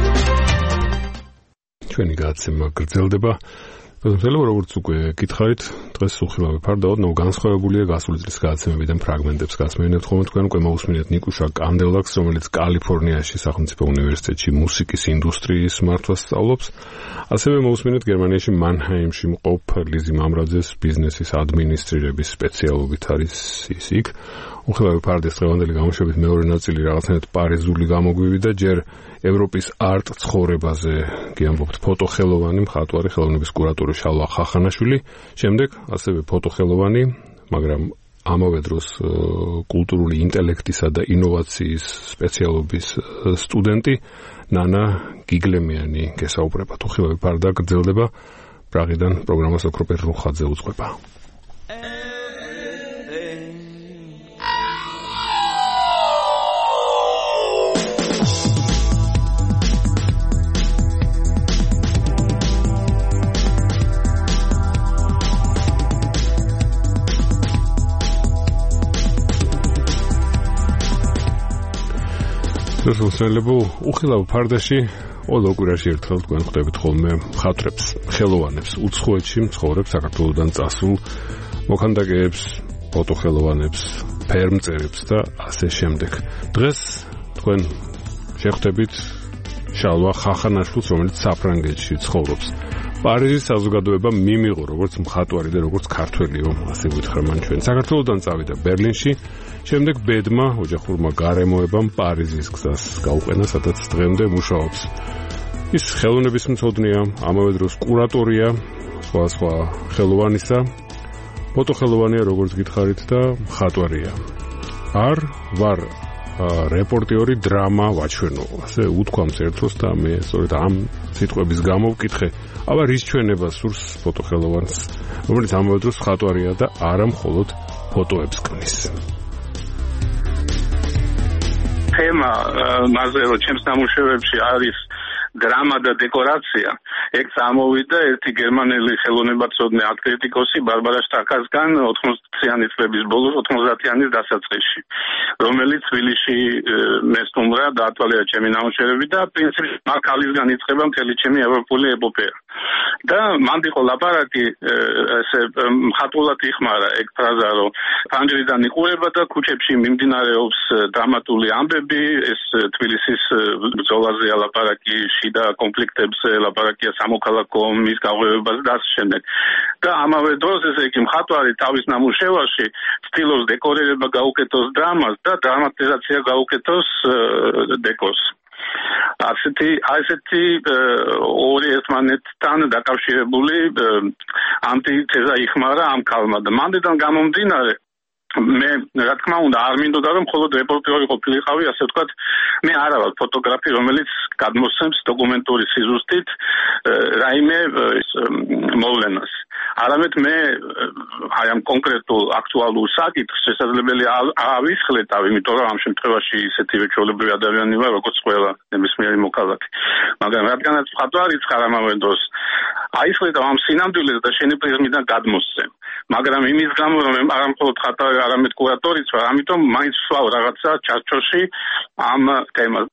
ჩვენი გადაცემა გრძელდება. მოგესალმებით, როგორც უკვე გითხარით, დღეს უხილავი ფარდა ოდნავ განსხვავებულია გასული წლის გადაცემებიდან ფრაგმენტებს გასმენინებთ ხოლმე. თქვენ უკვე მოусმინეთ ნიკუშა კანდელაკს, რომელიც კალიფორნიაში სახელმწიფო უნივერსიტეტში მუსიკის ინდუსტრიის მართვას სწავლობს. ასევე მოусმინეთ გერმანიაში მანჰაიმში მყოფ ლიზი მამრაძეს, ბიზნესის ადმინისტრირების სპეციალობით არის ის იქ. უხილავი ფარდის დღევანდელი გამოშვების მეორე ნაწილი რაღაცნაირად პარიზული გამოგვივიდა და ჯერ ევროპის არტ ცხოვრებაზე გიამბობთ ფოტოხელოვანი, მხატვარი, ხელოვნების კურატორი შალვა ხახანაშვილი, შემდეგ ასევე ფოტოხელოვანი, მაგრამ ამავე დროს კულტურული ინტელექტისა და ინოვაციის სპეციალობის სტუდენტი ნანა გიგლემიანი გესაუბრებათ. უხილავი ფარდა გრძელდება. პრაღიდან პროგრამას ოქროპერ რუხაძე უძღვება. მოსმენლებო, უხილავ ფარდაში ყოველ კვირაში ერთხელ თქვენ ხვდებით ხოლმე მხატვრებს, ხელოვანებს, უცხოეთში მცხოვრებ საქართველოდან წასულ მოქანდაკეებს, ფოტოხელოვანებს, ფერმწერებს და ასე შემდეგ. დღეს თქვენ შეხვდებით შალვა ხახანაშვილს, რომელიც საფრანგეთში ცხოვრობს. პარიზის საზოგადოება მიმიღო როგორც მხატვარი და როგორც ქართველიო, ასე ვუთხრა მან ჩვენ. საქართველოდან წავიდა ბერლინში, შემდეგ ბედმა, ოჯახურმა გარემოებამ პარიზის გზას გაუყენა, სადაც დღემდე მუშაობს. ის ხელოვნების მცოდნეა, ამავე დროს კურატორია, სხვა სხვა ხელოვანისა, ფოტოხელოვანია, როგორც გითხარით და მხატვარია. არ ვარ რეპორტიორი, დრამა ვაჩვენო. ასე უთქვამს ერთოს და მე სწორედ ამ სიტყვების გამო ვკითხე, აბა რის ჩვენება სურს ფოტოხელოვანს, რომელიც ამავე დროს მხატვარია და არა მხოლოდ ფოტოებს ქმნის. თემა მასზე რომ ჩემს ნამუშევრებში არის დრამა და დეკორაცია, ეგ წამოვიდა ერთი გერმანელი ხელოვნებაცოდნე აკრიტიკოსი ბარბარა შტაკასგან ოთხმოციანი წლების ბოლოს ოცდაათიანის დასაწყისში, რომელიც თბილისში მესტუმრა დაათვალიერა ჩემი ნამუშევრები და პრინციპში აქ ალისგან იწყება მთელი ჩემი ევროპული ეპოპეა. და მან იყო ლაპარაკი ესე მხატვრულად იხმარა ეგ ფრაზა რომ ფანჯრიდან იყურება და ქუჩებში მიმდინარეობს დრამატული ამბები ეს თბილისის ბრძოლაზე ლაპარაკი შიდა კონფლიქტებზე ლაპარაკია სამოქალაქო ომის გაღვივებას და ასე შემდეგ და ამავე დროს ესე იგი მხატვარი თავის ნამუშევარში ცდილობს დეკორირება გაუკეთოს დრამას და დრამატიზაცია გაუკეთოს დეკორს ასეთი ასეთი ორი ერთმანეთთან დაკავშირებული ანტითეზა იხმარა ამ ქალმა და მანდიდან გამომდინარე მე რა თქმა უნდა არ მინდოდა რომ მხოლოდ რეპორტერი ყოფილიყავი ასე ვთქვათ მე არა ვარ ფოტოგრაფი რომელიც გადმოსცემს დოკუმენტური სიზუსტით რაიმე მოვლენას არამედ მე აი ამ კონკრეტულ აქტუალურ საკითხს შესაძლებელია ავისხლეთავ იმიტომ რომ ამ შემთხვევაში ისეთი ჩვეულებრივი ადამიანი ვარ როგორც ყველა ნებისმიერი მოქალაქე მაგრამ რადგანაც მხატვარი ხარ ამავე დროს აისხლეთავ ამ სინამდვილეს და შენი პრიზმიდან გადმოსცემ მაგრამ იმის გამო რომ არ მხოლოდ მხატვარი არამედ კურატორიც ვარ ამიტომ მაინც ვსვავ რაღაცა ჩარჩოში ამ თემაზე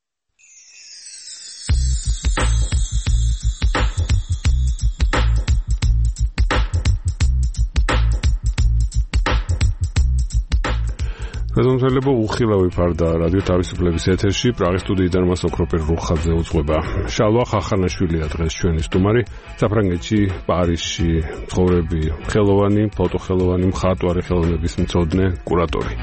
გაზომთელება უხილავი ფარდა რადიო თავისუფლების ეთერში პრაღის სტუდიიდან მას ოქროპერ რუხაძე უძღვება. შალვა ხახანაშვილია დღეს ჩვენი სტუმარი. საფრანგეთში, პარიზში ცხოვრები, ხელოვანი, ფოტოხელოვანი, მხატვარი, ხელოვნების მცოდნე, კურატორი.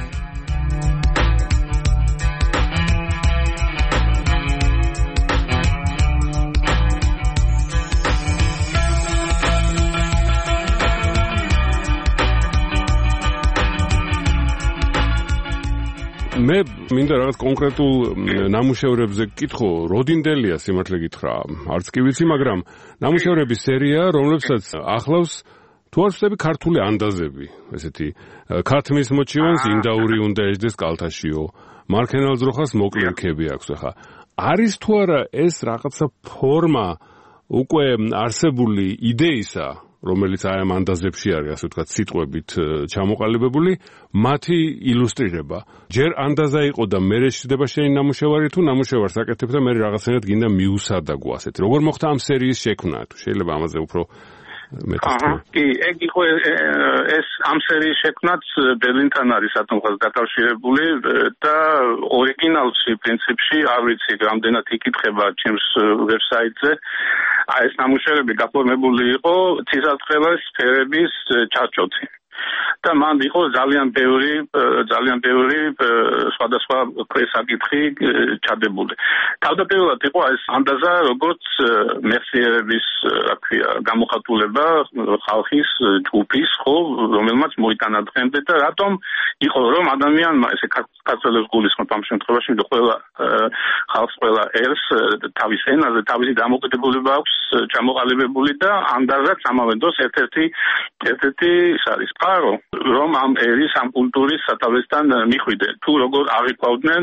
მე მინდა რაღაც კონკრეტულ ნამუშევრებზე გკითხო, როდინდელია სიმართლე გითხრა, არც კი ვიცი, მაგრამ ნამუშევრების სერია, რომლებსაც ახლავს თუ არ ვცდები ქართული ანდაზები, ესეთი ქათმის მოჩივანს ინდაური უნდა ეждდეს კალთაშიო, მარქენალძროხას მოკლე რქები აქვს ახლა. არის თუ არა ეს რაღაცა ფორმა უკვე არსებული იდეისა რომელიც აი ამ ანდაზებში არის, ასე ვთქვათ, სიტყვებით ჩამოყალიბებული, მათი ილუსტრირება. ჯერ ანდაზა იყო და მერე შედება შენი ნამუშევარი თუ ნამუშევარს აკეთებ და მე რაღაცნაირად გინდა მიუსადაგო ასეთი. როგორ მოხდა ამ სერიის შექმნა? თუ შეიძლება ამაზე უფრო აჰა, კი, ეგ იყო ეს ამ სერიის შექმნაც ბერლინთან არის ათომხას დაკავშირებული და ორიგინალში პრინციპში არ ვიცი რამდენად იკითხება ჩემს ვებსაიტზე. აი ეს ნამუშევრები გაფორმებული იყო ცისარტყელას სფერების ჩარჩოთი. და მან იყო ძალიან ბევრი ძალიან ბევრი სხვადასხვა საკითხი ჩადებული. თავდაპირველად იყო ეს ანდაზა როგორც მეხსიერების, რა ქვია, გამოხატულება ხალხის ჯგუფის, ხო, რომელმაც მოიტანა დღემდე და რატომ იყო რომ ადამიანმა ესე კაცელებს გულისხმობ ამ შემთხვევაში და ყველა ხალხს ყველა ერს თავის ენაზე თავისი დამოკიდებულება აქვს ჩამოყალიბებული და ანდაზაც ამავე დროს ერთ-ერთი ერთ-ერთი ის არის პარო რომ ამ ერის ამ კულტურის სათავესთან მიხვიდე თუ როგორ აღიქვავდნენ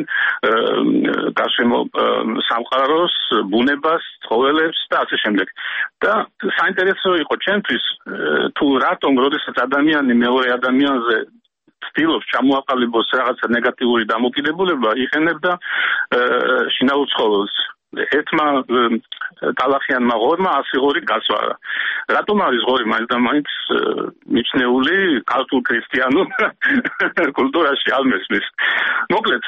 გარშემო სამყაროს ბუნებას ცხოველებს და ასე შემდეგ და საინტერესო იყო ჩემთვის თუ რატომ როდესაც ადამიანი მეორე ადამიანზე ცდილობს ჩამოაყალიბოს რაღაცა ნეგატიური დამოკიდებულება იყენებდა შინაურ ცხოველს ერთმა ტალახიანმა ღორმა ასი ღორი გასვარა. რატომ არის ღორი მაინც და მაინც მიჩნეული ქართულ ქრისტიანულ კულტურაში ალმესმის. მოკლედ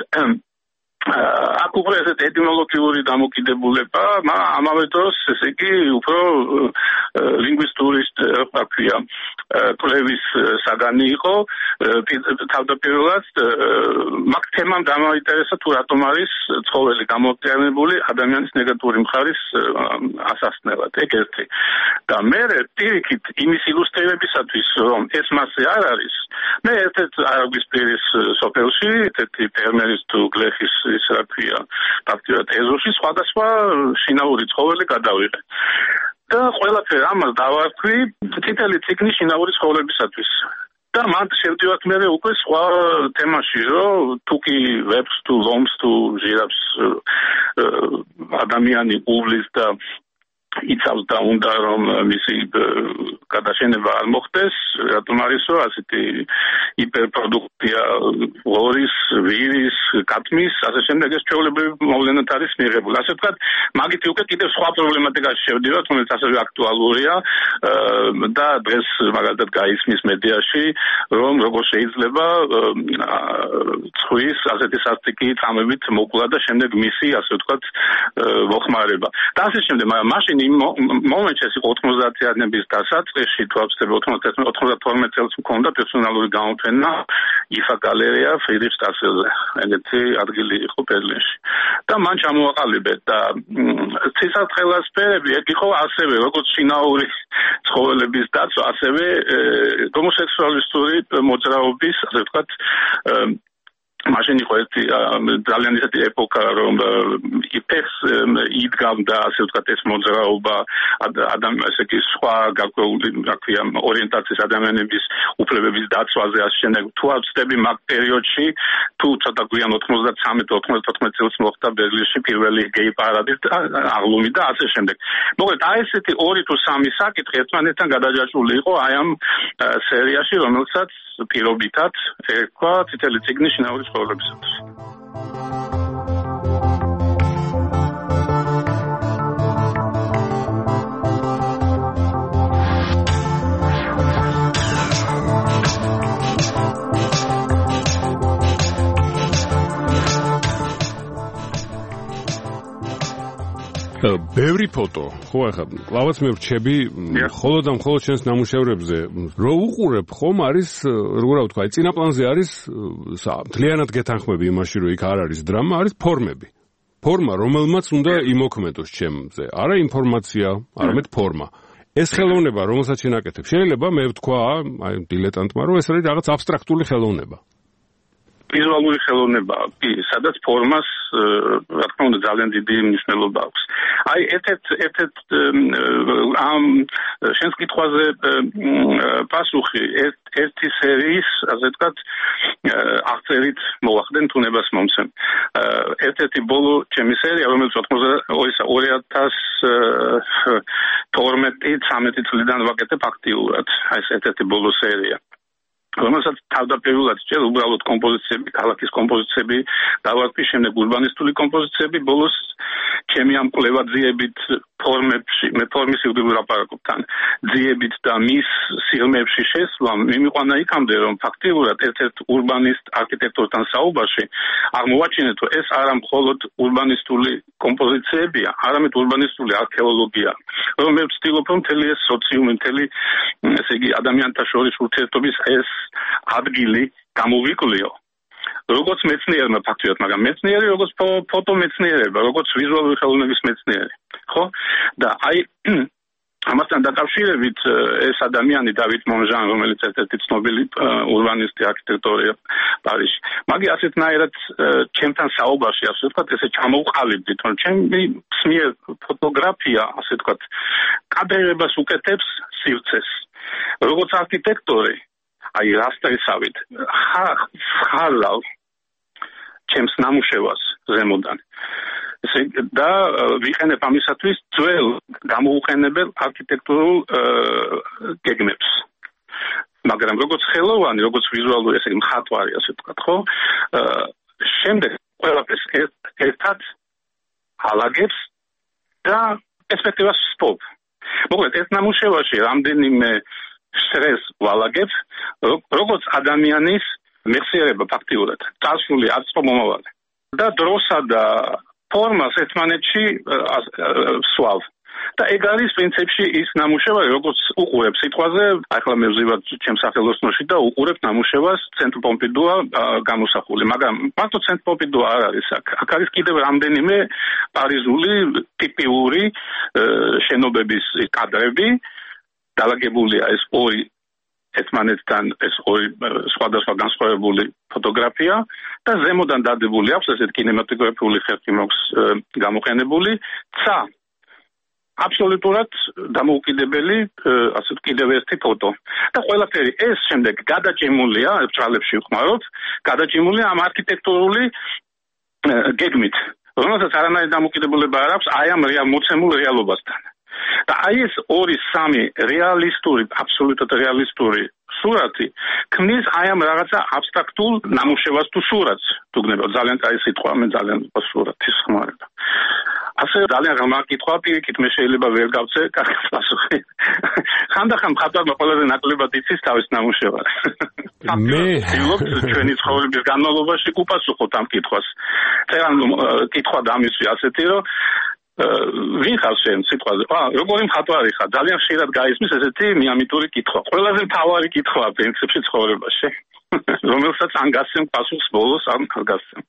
აქ უკვე ესეთ ეტიმოლოგიური დამოკიდებულება, ამავე დროს ესე იგი უფრო ლინგვისტური რა ქვია კვლევის საგანი იყო თავდაპირველად მაგ თემამ დამოინტერესა თუ რატომ არის ცხოველი გამოყენებული ადამიანის ნეგატიური მხარის ასასწნელად ეგ ერთი და მე პირიქით იმის ილუსტრირებისათვის რომ ეს მასე არ არის მე ერთ-ერთ არაგვის პირის სოფელში ერთ-ერთი ფერმერის თუ გლეხის ის რა ქვია ფაქტიურად ეზოში სხვადასხვა შინაური ცხოველი გადავიღე და ყველაფერი ამას დავარქვი წითელი წიგნი შინაური ცხოველებისათვის და მან შევდივართ მე უკვე სხვა თემაში რომ თუ კი ვებს თუ ლომს თუ ჟირაფს ადამიანი უვლის და იცავს და უნდა რომ მისი გადაშენება არ მოხდეს, რატომ არის რომ ასეთი ჰიპერპროდუქცია ღორის, ვირის, კათმის, ასე შემდეგ ეს ჩვეულებრივი მოვლენად არის მიღებული. ასე ვთქვათ, მაგით უკვე კიდევ სხვა პრობლემატიკაში შევდივართ, რომელიც ასევე აქტუალურია და დღეს მაგალითად გაისმის მედიაში, რომ როგორ შეიძლება ცხვრის ასეთი სასტიკი წამებით მოკლა და შემდეგ მისი, ასე ვთქვათ, მოხმარება. და ასე შემდეგ, მაგრამ მაშინ იმ მომენტში ეს იყო ოთხმოცდაათიანების დასაწყისში, თუ ავსწრებ ოცდათორმეტ წელს მქონდა პერსონალური გამოფენა იფა გალერეა ფრიდრიხშტრასეზე. ეგეთი ადგილი იყო ბერლინში. და მან ჩამოაყალიბეთ და ცისარტყელასფერები ეგ იყო ასევე როგორც შინაური ცხოველების დაცვა, ასევე ჰომოსექსუალისტური მოძრაობის, ასე ვთქვათ, მაშინ იყო ერთი ძალიან ისეთი ეპოქა, რომ იფექს იდგამდა, ასე ვთქვათ, ეს მოძრაობა ადამიანის ესე იგი სხვა გაკვეული, რა ქვია, ორიენტაციის ადამიანების უფლებების დაცვაზე, ასე შემდეგ. თუ ავწდები მაგ პერიოდში, თუ ცოტა გვიან ოცდათრამეტ ოცდათოთხმეტ წელს მოხდა ბერლინში პირველი გეი პარადი აღლუმი და ასე შემდეგ. მოკლედ, აი ესეთი ორი თუ სამი საკითხი ერთმანეთთან გადაჯაჭვული იყო აი ამ სერიაში, რომელსაც პირობითად ერქვა წითელი წიგნი შინაური ცხოვრებისათვის. ბევრი ფოტო, ხო ახლა კლავაც მე ვრჩები, მხოლოდ და მხოლოდ შენს ნამუშევრებზე რო უყურებ, ხომ არის, როგორ ვთქვა, წინაპლანზე არის მთლიანად გეთანხმები იმაში, რომ იქ არ არის დრამა, არის ფორმები. ფორმა, რომელმაც უნდა იმოქმედოს ჩემზე. არა ინფორმაცია, არამედ ფორმა. ეს ხელოვნება, რომელსაც შენ აკეთებ, შეიძლება მე ვთქვა, აი დილეტანტმა, რომ ეს არის რაღაც აბსტრაქტული ხელოვნება. ვიზუალური ხელოვნება, კი, სადაც ფორმას, რა თქმა უნდა, ძალიან დიდი მნიშვნელობა აქვს. აი, ერთ-ერთ ერთ-ერთ ამ შენს კითხვაზე პასუხი ერთი სერიის, ასე ვთქვათ, აღწერით მოვახდენ თუნებას მომცემ. ერთ-ერთი ბოლო ჩემი სერია, რომელიც ორი ათას თორმეტი ცამეტი წლიდან ვაკეთებ აქტიურად. აი, ეს ერთ-ერთი ბოლო სერია. რომელსაც თავდაპირველად ჯერ უბრალოდ კომპოზიციები, ქალაქის კომპოზიციები დავარქვი, შემდეგ ურბანისტული კომპოზიციები, ბოლოს ჩემი ამ კვლევაძიებით ფორმებში, მე ფორმის უდიდურ აპარატთან, ძიებით და მის სიღრმეებში შესვლა მიმიყვანა იქამდე, რომ ფაქტიურად ერთ-ერთ ურბანისტ არქიტექტორთან საუბარში აღმოვაჩინეთ, რომ ეს არა მხოლოდ ურბანისტული კომპოზიციებია, არამედ ურბანისტული არქეოლოგია, რომ მე ვცდილობ, რომ მთელი ეს სოციუმი, მთელი ესე იგი ადამიანთა შორის ურთიერთობის ეს ადგილი გამოვიკვლიო. როგორც მეცნიერმა ფაქტიურად, მაგრამ მეცნიერი როგორც ფოტომეცნიერება, როგორც ვიზუალური ხელოვნების მეცნიერი, ხო? და აი ამასთან დაკავშირებით ეს ადამიანი დავით მონჟან, რომელიც ერთ-ერთი ცნობილი ურბანისტი არქიტექტორია პარიზში. მაგი ასეთნაირად ჩემთან საუბარში, ასე ვთქვათ, ესე ჩამოვყალიბდით, რომ ჩემი სმიერ ფოტოგრაფია, ასე ვთქვათ, კადრებას უკეთებს სივრცეს. როგორც არქიტექტორი, აი რასტერსავით ხარლავ ჩემს ნამუშევარს ზემოდან. ესე და ვიყენებ ამისათვის ძველ გამოუყენებელ არქიტექტურულ გეგმებს. მაგრამ როგორც ხელოვანი, როგორც ვიზუალური, ესე იგი მხატვარი, ასე ვთქვათ, ხო? შემდეგ ყველაფერს ერთად ალაგებს და პერსპექტივას ვსპობ. მოკლედ, ეს ნამუშევარში რამდენიმე სტრეს ვალაგებ, როგორც ადამიანის მეხსიერება ფაქტიურად, წარსული არც მომავალი. და დროსა და ფორმას ერთმანეთში ვსვავ. და ეგ არის პრინციპში ის ნამუშევარი, როგორც უყურებ სიტყვაზე, ახლა მე ვზივარ ჩემს სახელოსნოში და უყურებ ნამუშევარს ცენტრ პომპიდუა გამოსახული, მაგრამ მარტო ცენტრ პომპიდუა არ არის აქ. აქ არის კიდევ რამდენიმე პარიზული ტიპიური შენობების კადრები, დალაგებულია ეს ორი ერთმანეთთან ეს ორი სხვადასხვა განსხვავებული ფოტოგრაფია და ზემოდან დადებული აქვს ესეთ კინემატოგრაფიული ხერხი მაქვს გამოყენებული ცა აბსოლუტურად დამოუკიდებელი ასე კიდევ ერთი ფოტო და ყველაფერი ეს შემდეგ გადაჭიმულია ბრალებში ვხმარობ გადაჭიმულია ამ არქიტექტურული გეგმით რომელსაც არანაირი დამოუკიდებლობა არ აქვს აი ამ მოცემულ რეალობასთან და აი ეს ორი სამი რეალისტური, აბსოლუტურად რეალისტური სურათი ქმნის აი ამ რაღაცა აბსტრაქტულ ნამუშევარს თუ სურათს. თუ გნება ძალიან კაი სიტყვა, მე ძალიან მიყვარს სურათის ხმარება. ასე ძალიან ღრმა კითხვა, პირიქით მე შეიძლება ვერ გავცე კარგი პასუხი. ხანდახან მხატვარმა ყველაზე ნაკლებად იცის თავის ნამუშევარს. მე ვცდილობ ჩვენი ცხოვრების განმავლობაში უპასუხოთ ამ კითხვას. წერან კითხვა დამისვი ასეთი, რომ ვინ ხარ შენ სიტყვაზე? აა, როგორი მხატვარი ხარ? ძალიან ხშირად გაისმის ესეთი მიამიტური კითხვა. ყველაზე მთავარი კითხვაა პრინციპში ცხოვრებაში, რომელსაც ან გასცემ პასუხს ბოლოს, ან არ გასცემ.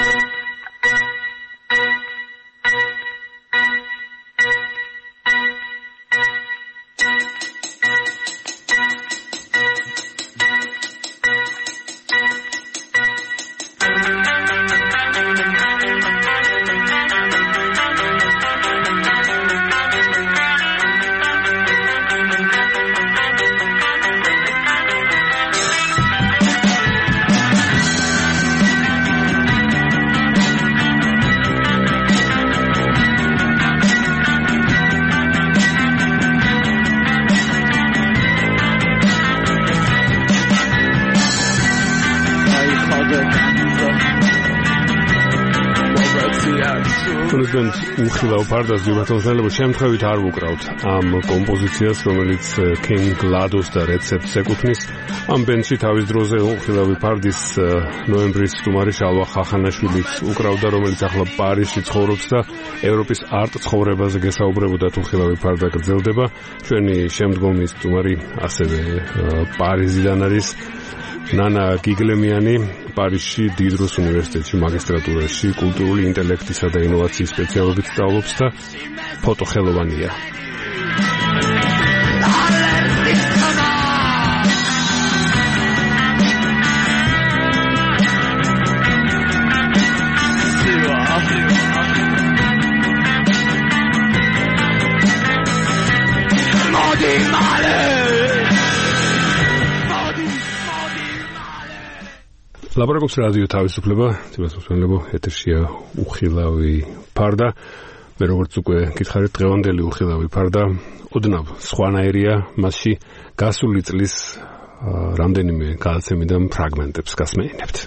პრეზიდენტ უხილავ ფარდას ჯიბათონსელებო შემთხვევით არ ვუკრავთ ამ კომპოზიციას, რომელიც King Lados და რეცეპტს ეკუთვნის. ამ ბენდში თავის დროზე უხილავი ფარდის ნოემბრის სტუმარი შალვა ხახანაშვილიც უკრავდა, რომელიც ახლა პარიზში ცხოვრობს და ევროპის არტ ცხოვრებაზე გესაუბრებოდა. უხილავი ფარდა გრძელდება. ჩვენი შემდგომი სტუმარი ასევე პარიზიდან არის ნანა გიგლემიანი, პარიზში დიდროს უნივერსიტეტში მაგისტრატურაში კულტურული ინტელექტისა და ინოვაციის სპეციალობით სწავლობს და ფოტოხელოვანია. ლაპარაკობს რადიო თავისუფლება, თვითმფრინალებო ეთერშია უხილავი ფარდა. მე როგორც უკვე გითხარით, დღევანდელი უხილავი ფარდა ოდნავ სხვანაირია, მასში გასული წლის რამდენიმე გადაცემიდან ფრაგმენტებს გასმეინებთ.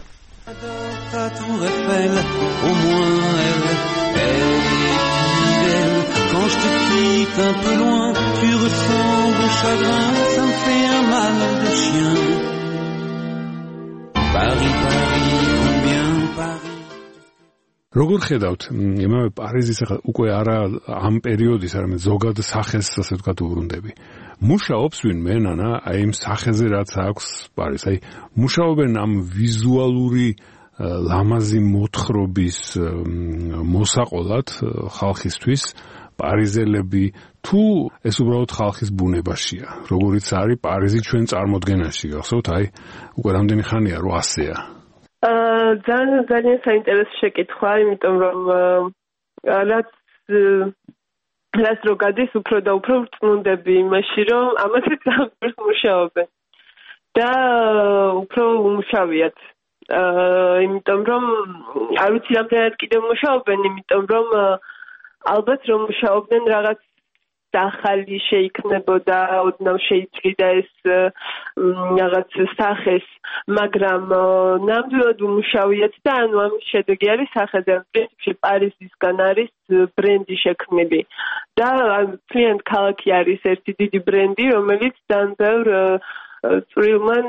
Paris, Paris, combien Paris. როგორ ხედავთ, იმავე პარიზის ახლა უკვე არა ამ პერიოდის, არამედ ზოგად სახეს, ასე ვთქვათ, უბრუნდები. მუშაობს ვინმე ნანა აი იმ სახეზე, რაც აქვს პარიზს. აი მუშაობენ ამ ვიზუალური ლამაზი მოთხრობის მოსაყოლად ხალხისთვის, პარიზელები, თუ ეს უბრალოდ ხალხის ბუნებაშია, როგორიც არის პარიზი ჩვენ წარმოდგენაში, გახსოვთ, აი, უკვე რამდენი ხანია, რომ ასეა. აა ძალიან ძალიან საინტერესო შეკითხვა, იმიტომ რომ რაც რაც რო გადის უფრო და უფრო ვწმუნდები იმაში, რომ ამაზე ძალიან მუშაობენ. და უფრო უმუშავიათ. აა იმიტომ რომ არ ვიცი რამდენად კიდევ მუშაობენ, იმიტომ რომ ალბათ რომ მუშაობდნენ რაღაც ახალი შეიქმნებოდა, ოდნავ შეიცვლიდა ეს რაღაც სახეს, მაგრამ ნამდვილად უმუშავიათ და ანუ ამის შედეგი არის სახეზე. პრინციპში პარიზისგან არის ბრენდი შექმნილი და ძალიან ქალაქი არის ერთი დიდი ბრენდი, რომელიც ძალიან ბევრ წვრილმან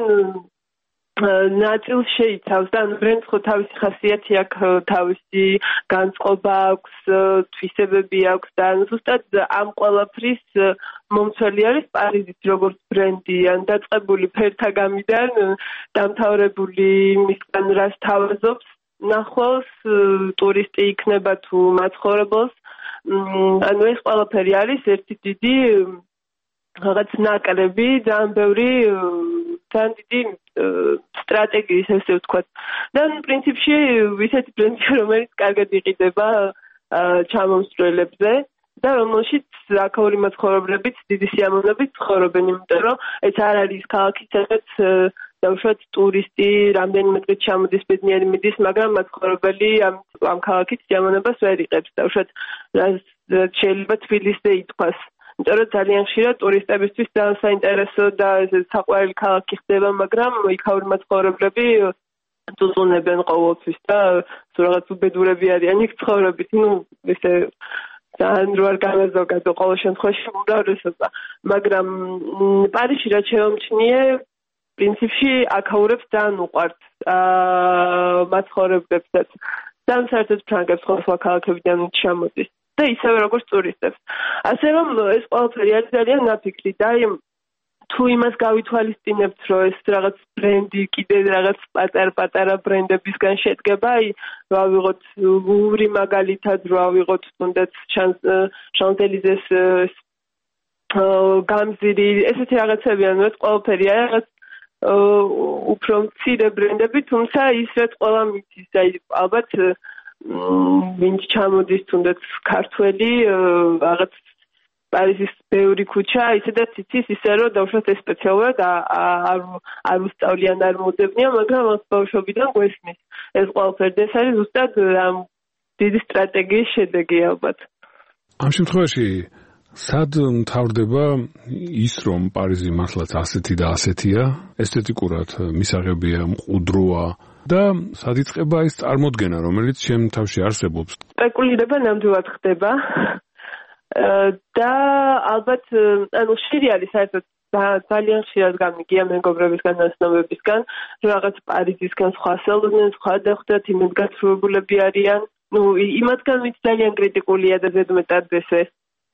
ნაწილს შეიცავს და ანუ ბრენდს ხო თავისი ხასიათი აქვს, თავისი განწყობა აქვს, თვისებები აქვს და ანუ ზუსტად ამ ყველაფრის მომცველი არის პარიზის როგორც ბრენდი, ან დაწყებული ფერთა გამიდან, დამთავრებული იმისგან რას თავაზობს ნახვალს ტურისტი იქნება თუ მაცხოვრებელს. ანუ ეს ყველაფერი არის ერთი დიდი რაღაც ნაკრები, ძალიან ბევრი ძალიან დიდი სტრატეგიის, ესე ვთქვათ. და პრინციპში ისეთი ბრენდი, რომელიც კარგად იყიდება ჩამომსვლელებზე და რომელშიც აქაური მაცხოვრებლებით დიდი სიამოვნებით ცხოვრობენ, იმიტომ რომ ეს არ არის ქალაქი, სადაც დაუშვათ ტურისტი რამდენიმე დღით ჩამოდის, ბედნიერი მიდის, მაგრამ მაცხოვრებელი ამ ამ ქალაქით სიამოვნებას ვერ იღებს. დაუშვათ რაც შეიძლება თბილისზე ითქვას. იმიტომ რომ ძალიან ხშირად ტურისტებისთვის ძალიან საინტერესო და საყვარელი ქალაქი ხდება, მაგრამ იქაური მაცხოვრებლები წუწუნებენ ყოველთვის და რაღაც უბედურები არიან იქ ცხოვრებით, ну, ესე ძალიან რო არ გამეზოგადო ყოველ შემთხვევაში უმრავლესობა, მაგრამ პარიზში რაც შემჩნიე, პრინციპში აქაურებს ძალიან უყვართ აა მაცხოვრებლებსაც. ძალიან საერთოდ ფრანგებს სხვა ქალაქებიდან ჩამოდის და ისევე როგორც ტურისტებს. ასე რომ ეს ყველაფერი არის ძალიან ნაფიქრი და აი თუ იმას გავითვალისწინებთ, რომ ეს რაღაც ბრენდი კიდე რაღაც პატარ-პატარა ბრენდებისგან შედგება, აი რო ავიღოთ ლუვრი მაგალითად, რო ავიღოთ თუნდაც შანზ-ელიზეს გამზირი, ესეთი რაღაცები ან ეს ყველაფერი არის რაღაც უფრო მცირე ბრენდები, თუმცა ის რაც ყველა მიცის, აი ალბათ ვინც ჩამოდის თუნდაც ქართველი რაღაც პარიზის ბევრი ქუჩა, ისედაც იცის ისე რომ დავუშვათ ეს სპეციალურად არ არ უსწავლიან, არ მოუძებნიან, მაგრამ ამ ბავშვობიდან გვესმის ეს ყველაფერი. ეს არის ზუსტად ამ დიდი სტრატეგიის შედეგი ალბათ. ამ შემთხვევაში სად მთავრდება ის, რომ პარიზი მართლაც ასეთი და ასეთია, ესთეტიკურად მისაღებია, მყუდროა და სად იწყება ეს წარმოდგენა, რომელიც შენ თავში არსებობს? სპეკულირება ნამდვილად ხდება. და ალბათ ანუ ხშირი არის საერთოდ ძალიან ხშირად გამიგია მეგობრებისგან, ასნობებისგან, რომ რაღაც პარიზისგან სხვა სელოდნენ, სხვა დახვდათ, იმედ გაცრუებულები არიან. ნუ იმათგან ვინც ძალიან კრიტიკულია და ზედმეტად ესე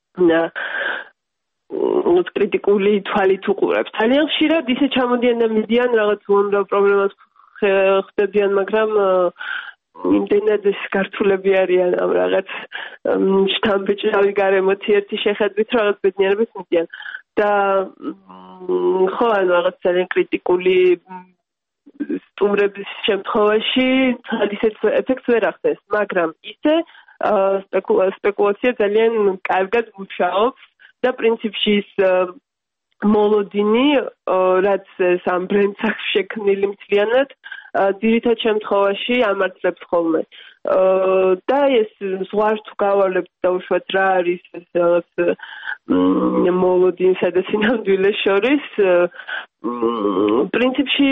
ნუ კრიტიკული თვალით უყურებს. ძალიან ხშირად ისე ჩამოდიან და მიდიან რაღაც უამრავ პრობლემას ხდებიან, მაგრამ იმდენად გართულები არიან ამ რაღაც შთამბეჭდავი გარემოთი ერთი შეხედვით რაღაც ბედნიერებას მიდიან და ხო ანუ რაღაც ძალიან კრიტიკული სტუმრების შემთხვევაში ისეთ ეფექტს ვერ ახდენს, მაგრამ ისე სპეკულაცია ძალიან კარგად მუშაობს და პრინციპში ის მოლოდინი რაც ამ ბრენდს აქვს შექმნილი მთლიანად ძირითად შემთხვევაში ამართლებს ხოლმე. და ეს ზღვარ თუ გავარლებთ დაუშვათ რა არის ეს რაღაც მოლოდინსა და სინამდვილეს შორის პრინციპში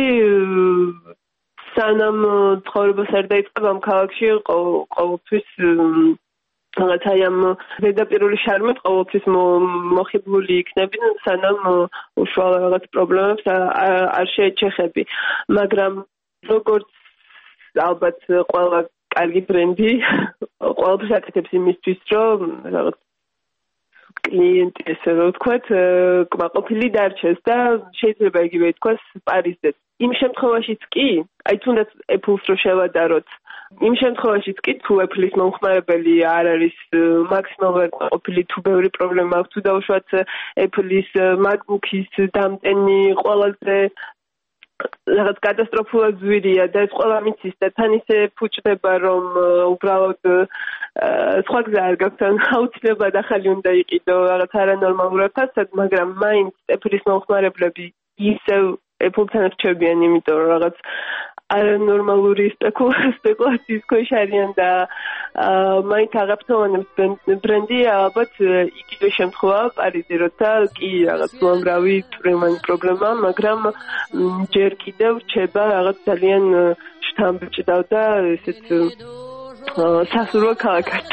სანამ ცხოვრებას არ დაიწყებ ამ ქალაქში ყოველთვის რაღაც აი ამ ზედაპირული შარმით ყოველთვის მოხიბლული იქნები, სანამ უშუალო რაღაც პრობლემებს არ შეეჩეხები. მაგრამ როგორც ალბათ ყველა კარგი ბრენდი ყველაფერს აკეთებს იმისთვის, რომ რაღაც კლიენტი ესე რომ ვთქვათ, კმაყოფილი დარჩეს და შეიძლება იგივე ითქვას პარიზზეც. იმ შემთხვევაშიც კი, აი თუნდაც Apple-ს რო შევადაროთ, იმ შემთხვევაშიც კი თუ Apple-ის მომხმარებელი არ არის მაქსიმალურად ყოფილი, თუ ბევრი პრობლემა აქვს, თუ დაუშვათ Apple-ის MacBook-ის დამტენი ყველაზე რაღაც კატასტროფულად ზვირია და ეს ყველა მიცის და თან ისე ფუჭდება, რომ უბრალოდ სხვა გზა არ გაქვს, ან აუცილებლად ახალი უნდა იყიდო რაღაც არანორმალურ ფასად, მაგრამ მაინც Apple-ის მომხმარებლები ისევ Apple-თან რჩებიან, იმიტომ რომ რაღაც არანორმალური სპეკულაციის ქვეშ არიან და მაინც აღაფრთოვანებს ბრენდი ალბათ იგივე შემთხვევაა პარიზი, როცა კი რაღაც უამრავი პრემანი პრობლემა, მაგრამ ჯერ კიდევ რჩება რაღაც ძალიან შთამბეჭდავ და ესეთ სასურველ ქალაქად.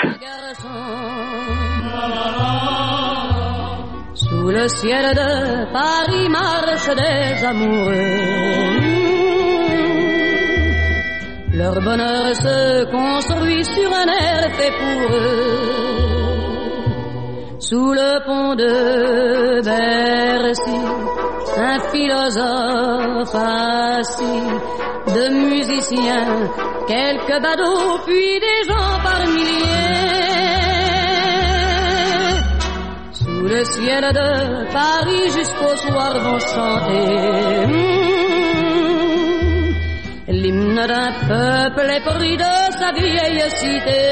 Sous le ciel de Paris marchent des amoureux. Leur bonheur se construit sur un air fait pour eux. Sous le pont de Bercy, un philosophe assis, de musiciens, quelques badauds, puis des gens par milliers. Sous le ciel de Paris jusqu'au soir vont chanter l'hymne d'un peuple épris de sa vieille cité.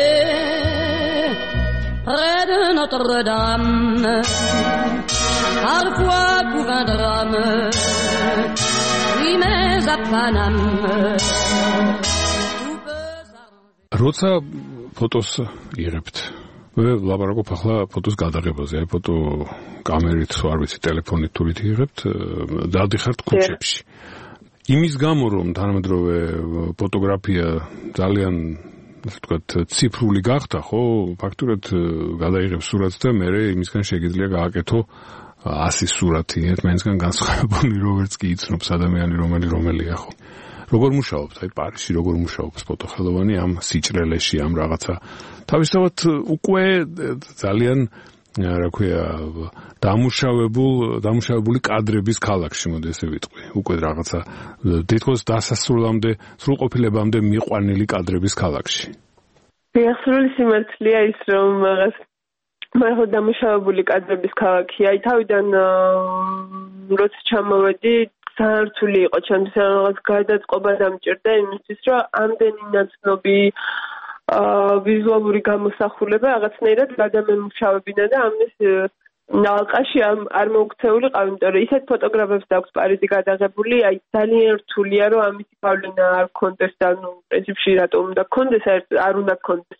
Près de Notre-Dame, parfois couvre un drame, oui mais à Paname. როცა ფოტოს იღებთ, მე ლაპარაკობ ახლა ფოტოს გადაღებაზე, აი ფოტო კამერით, არ ვიცი, ტელეფონით თურით იღებთ, დავდიხართ ქუჩებში. იმის გამო რომ თანამედროვე ფოტოგრაფია ძალიან ასე ვთქვათ, ციფრული გახდა, ხო, ფაქტურად გადაიღებს სურათს და მე იმისგან შეგიძლია გააკეთო ასი სურათი ერთმანეთისგან განსხვავებული, როგორც კი იცნობს ადამიანი რომელი რომელია, ხო. როგორ მუშაობთ, აი პარიზში როგორ მუშაობს ფოტოხელოვანი ამ სიჭრელეში, ამ რაღაცა. თავისთავად უკვე ძალიან რა ქვია, დამუშავებულ, დამუშავებული კადრების ქალაქში, მოდი ესე ვიტყვი. უკვე რაღაცა თითქოს დასასრულამდე, სრულყოფილებამდე მიყვანილი კადრების ქალაქში. სრული სიმართლეა ის, რომ რაღაც მაგრამ დამუშავებული კადრების ქალაქი. აი თავიდან როცა ჩამოვედი, ძალიან რთული იყო ჩემთვის რაღაც გადაწყობა დამჭირდა იმისთვის, რომ ამდენი ნაცნობი ვიზუალური გამოსახულება რაღაცნაირად გადამემუშავებინა და ამის ალყაში არ მოუქცეულიყავ, იმიტომ რომ ისეთ ფოტოგრაფებს აქვს პარიზი გადაღებული, აი ძალიან რთულია, რომ ამის გავლენა არ ქონდეს და ნუ პრინციპში რატომ უნდა ქონდეს, არ უნდა ქონდეს.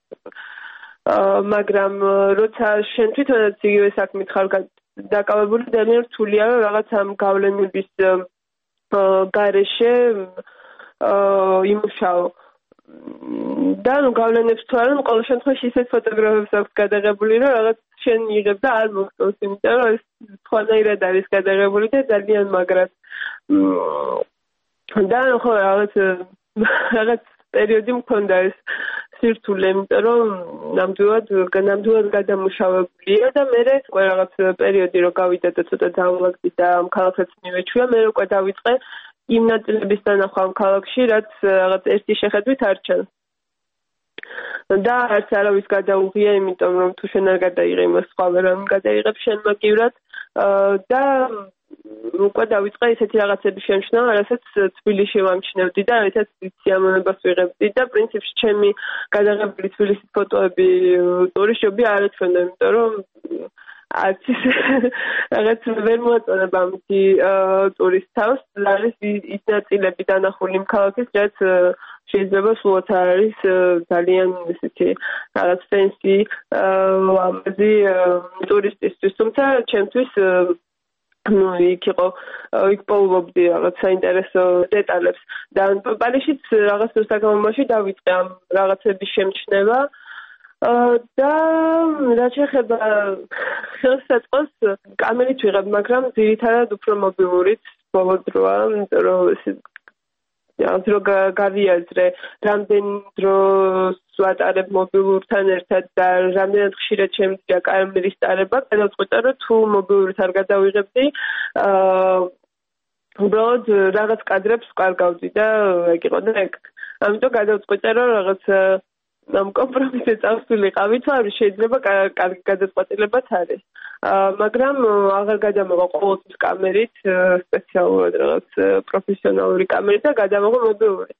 მაგრამ როცა შენ თვითონაც იგივე საქმით ხარ დაკავებული, ძალიან რთულია, რომ რაღაც ამ გავლენების გარეშე იმუშაო. და ნუ გავლენებს თუ არა, ყოველ შემთხვევაში ისეთ ფოტოგრაფებს აქვს გადაღებული, რომ რაღაც შენ იღებ და არ მოხსოვს, იმიტომ რომ ეს სხვანაირად არის გადაღებული და ძალიან მაგრად. და ხო რაღაც რაღაც პერიოდი მქონდა ეს სირთულე, იმიტომ რომ ნამდვილად ნამდვილად გადამუშავებულია და მე უკვე რაღაც პერიოდი რო გავიდა და ცოტა დაულაგდი და ამ ქალაქსაც მივეჩვია, მე უკვე დავიწყე იმ ნაწილების დანახვა ამ ქალაქში, რაც რაღაც ერთი შეხედვით არ ჩანს. და არც არავის გადაუღია, იმიტომ რომ თუ შენ არ გადაიღე იმას, სხვა ვერ გადაიღებს შენ მაგივრად და უკვე დავიწყე ისეთი რაღაცების შემჩნევა, რასაც თბილისში ვამჩნევდი და რასაც სიამოვნებას ვიღებდი და პრინციპში ჩემი გადაღებული თბილისის ფოტოები ტურისტები არ ეცვენა, იმიტომ რომ არც ის რაღაც ვერ მოაწონებ ამითი ტურისტ თავს, არის ის ნაწილები დანახული იმ ქალაქის, რაც შეიძლება სულაც არ არის ძალიან ისეთი რაღაც ფენსი ამაზი ტურისტისთვის, თუმცა ჩემთვის ну, იქ იყო, იქ პოულობდი რაღაც საინტერესო დეტალებს და პარიზშიც რაღაც საგამომოში დავიწყე ამ რაღაცების შემჩნევა და რაც შეეხება ხელსაწყოს კამერით ვიღებ, მაგრამ ძირითადად უფრო მობილურით ბოლო დროა, იმიტომ რომ დრო გავიაზრე, რამდენი დროს ვატარებ მობილურთან ერთად და რამდენად ხშირად შემიძლია კამერის ტარება, გადავწყვიტე, რომ თუ მობილურით არ გადავიღებდი, უბრალოდ რაღაც კადრებს ვკარგავდი და ეგ იყო და ეგ. ამიტომ გადავწყვიტე, რომ რაღაც ამ კომპრომისზე წავსულიყავი, თუ არის შეიძლება კარგი გადაწყვეტილებაც არის. მაგრამ აღარ გადამოვა ყოველთვის კამერით, სპეციალურად რაღაც პროფესიონალური კამერით და გადამოვა მობილური.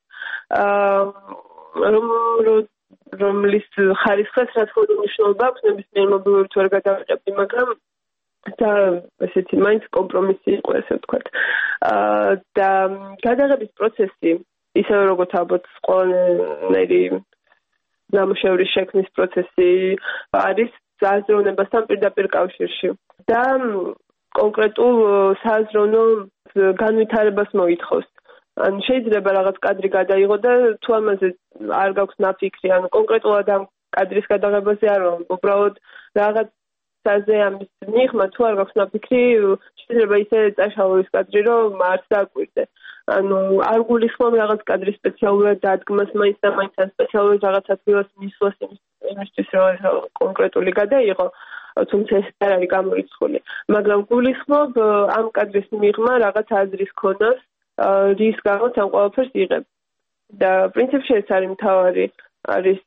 რომ რომლის ხარისხს რა თქმა უნდა მნიშვნელობა აქვს, ნებისმიერ მობილურით ვერ გადავიღებდი, მაგრამ და ესეთი მაინც კომპრომისი იყო, ესე ვთქვათ. და გადაღების პროცესი, ისევე როგორც ალბათ ყველანაირი ნამუშევრის შექმნის პროცესი არის სააზროვნებასთან პირდაპირ კავშირში და კონკრეტულ სააზროვნო განვითარებას მოითხოვს. ან შეიძლება რაღაც კადრი გადაიღო და თუ ამაზე არ გაქვს ნაფიქრი, ან კონკრეტულად ამ კადრის გადაღებაზე არ ვარ, უბრალოდ რაღაცაზე ამის მიღმა თუ არ გაქვს ნაფიქრი, შეიძლება ისე წაშალო ის კადრი, რომ არც დააკვირდე. ანუ არ გულისხმობ რაღაც კადრის სპეციალურად დადგმას, მაინც და მაინც ან სპეციალურად რაღაც ადგილას მისვლას იმისთვის, რომ კონკრეტული გადაიღო, თუმცა ეს არ არის გამორიცხული. მაგრამ გულისხმობ ამ კადრის მიღმა რაღაც აზრის ქონას, რის გამოც ამ ყველაფერს იღებ. და პრინციპში ეს არის მთავარი, არის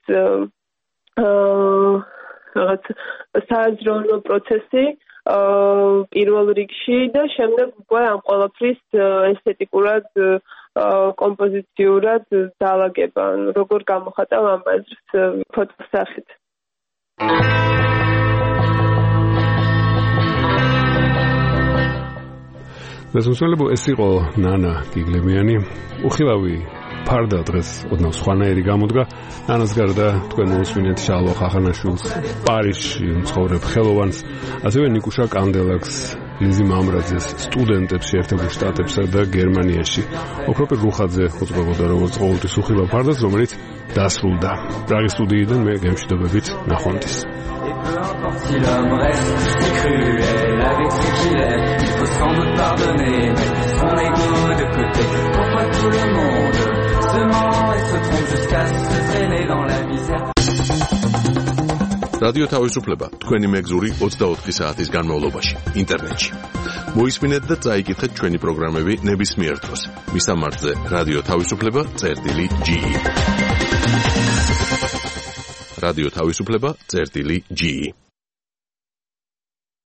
რაღაც სააზროვნო პროცესი პირველ რიგში და შემდეგ უკვე ამ ყველაფრის ესთეტიკურად, კომპოზიციურად დაალაგება, როგორ გამოხატავ ამ აზრს ფოტოს სახით. დასუსალებო ეს იყო ნანა გიგლებიანი, უხილავი ფარდა დღეს ოდნავ სხვანაირი გამოდგა. ამას გარდა თქვენ მოусმინეთ შალვა ხახანაშვილს, პარიზში მცხოვრებ ხელოვანს, ასევე ნიკუშა კანდელაკს, ლიზი მამრაძეს, სტუდენტებს შეერთებულ შტატებსა და გერმანიაში. ოქროპირ რუხაძე უძღვებოდა როგორც ყოველთვის უხილავ ფარდას, რომელიც დასრულდა. პრაღის სტუდიიდან მე გემშვიდობებით ნახვამდის. Peu importe si l'homme reste si cruel avec ce qu'il est, il faut sans doute pardonner, mettre son ego de côté. Pourquoi tout le monde se ment et se trompe jusqu'à se traîner dans la misère? რადიო თავისუფლება თქვენი მეგზური ოცდაოთხი საათის განმავლობაში ინტერნეტში. მოისმინეთ და წაიკითხეთ ჩვენი პროგრამები ნებისმიერ დროს. მისამართზე რადიო თავისუფლება წერტილი ჯი ი. რადიო თავისუფლება წერტილი ჯი ი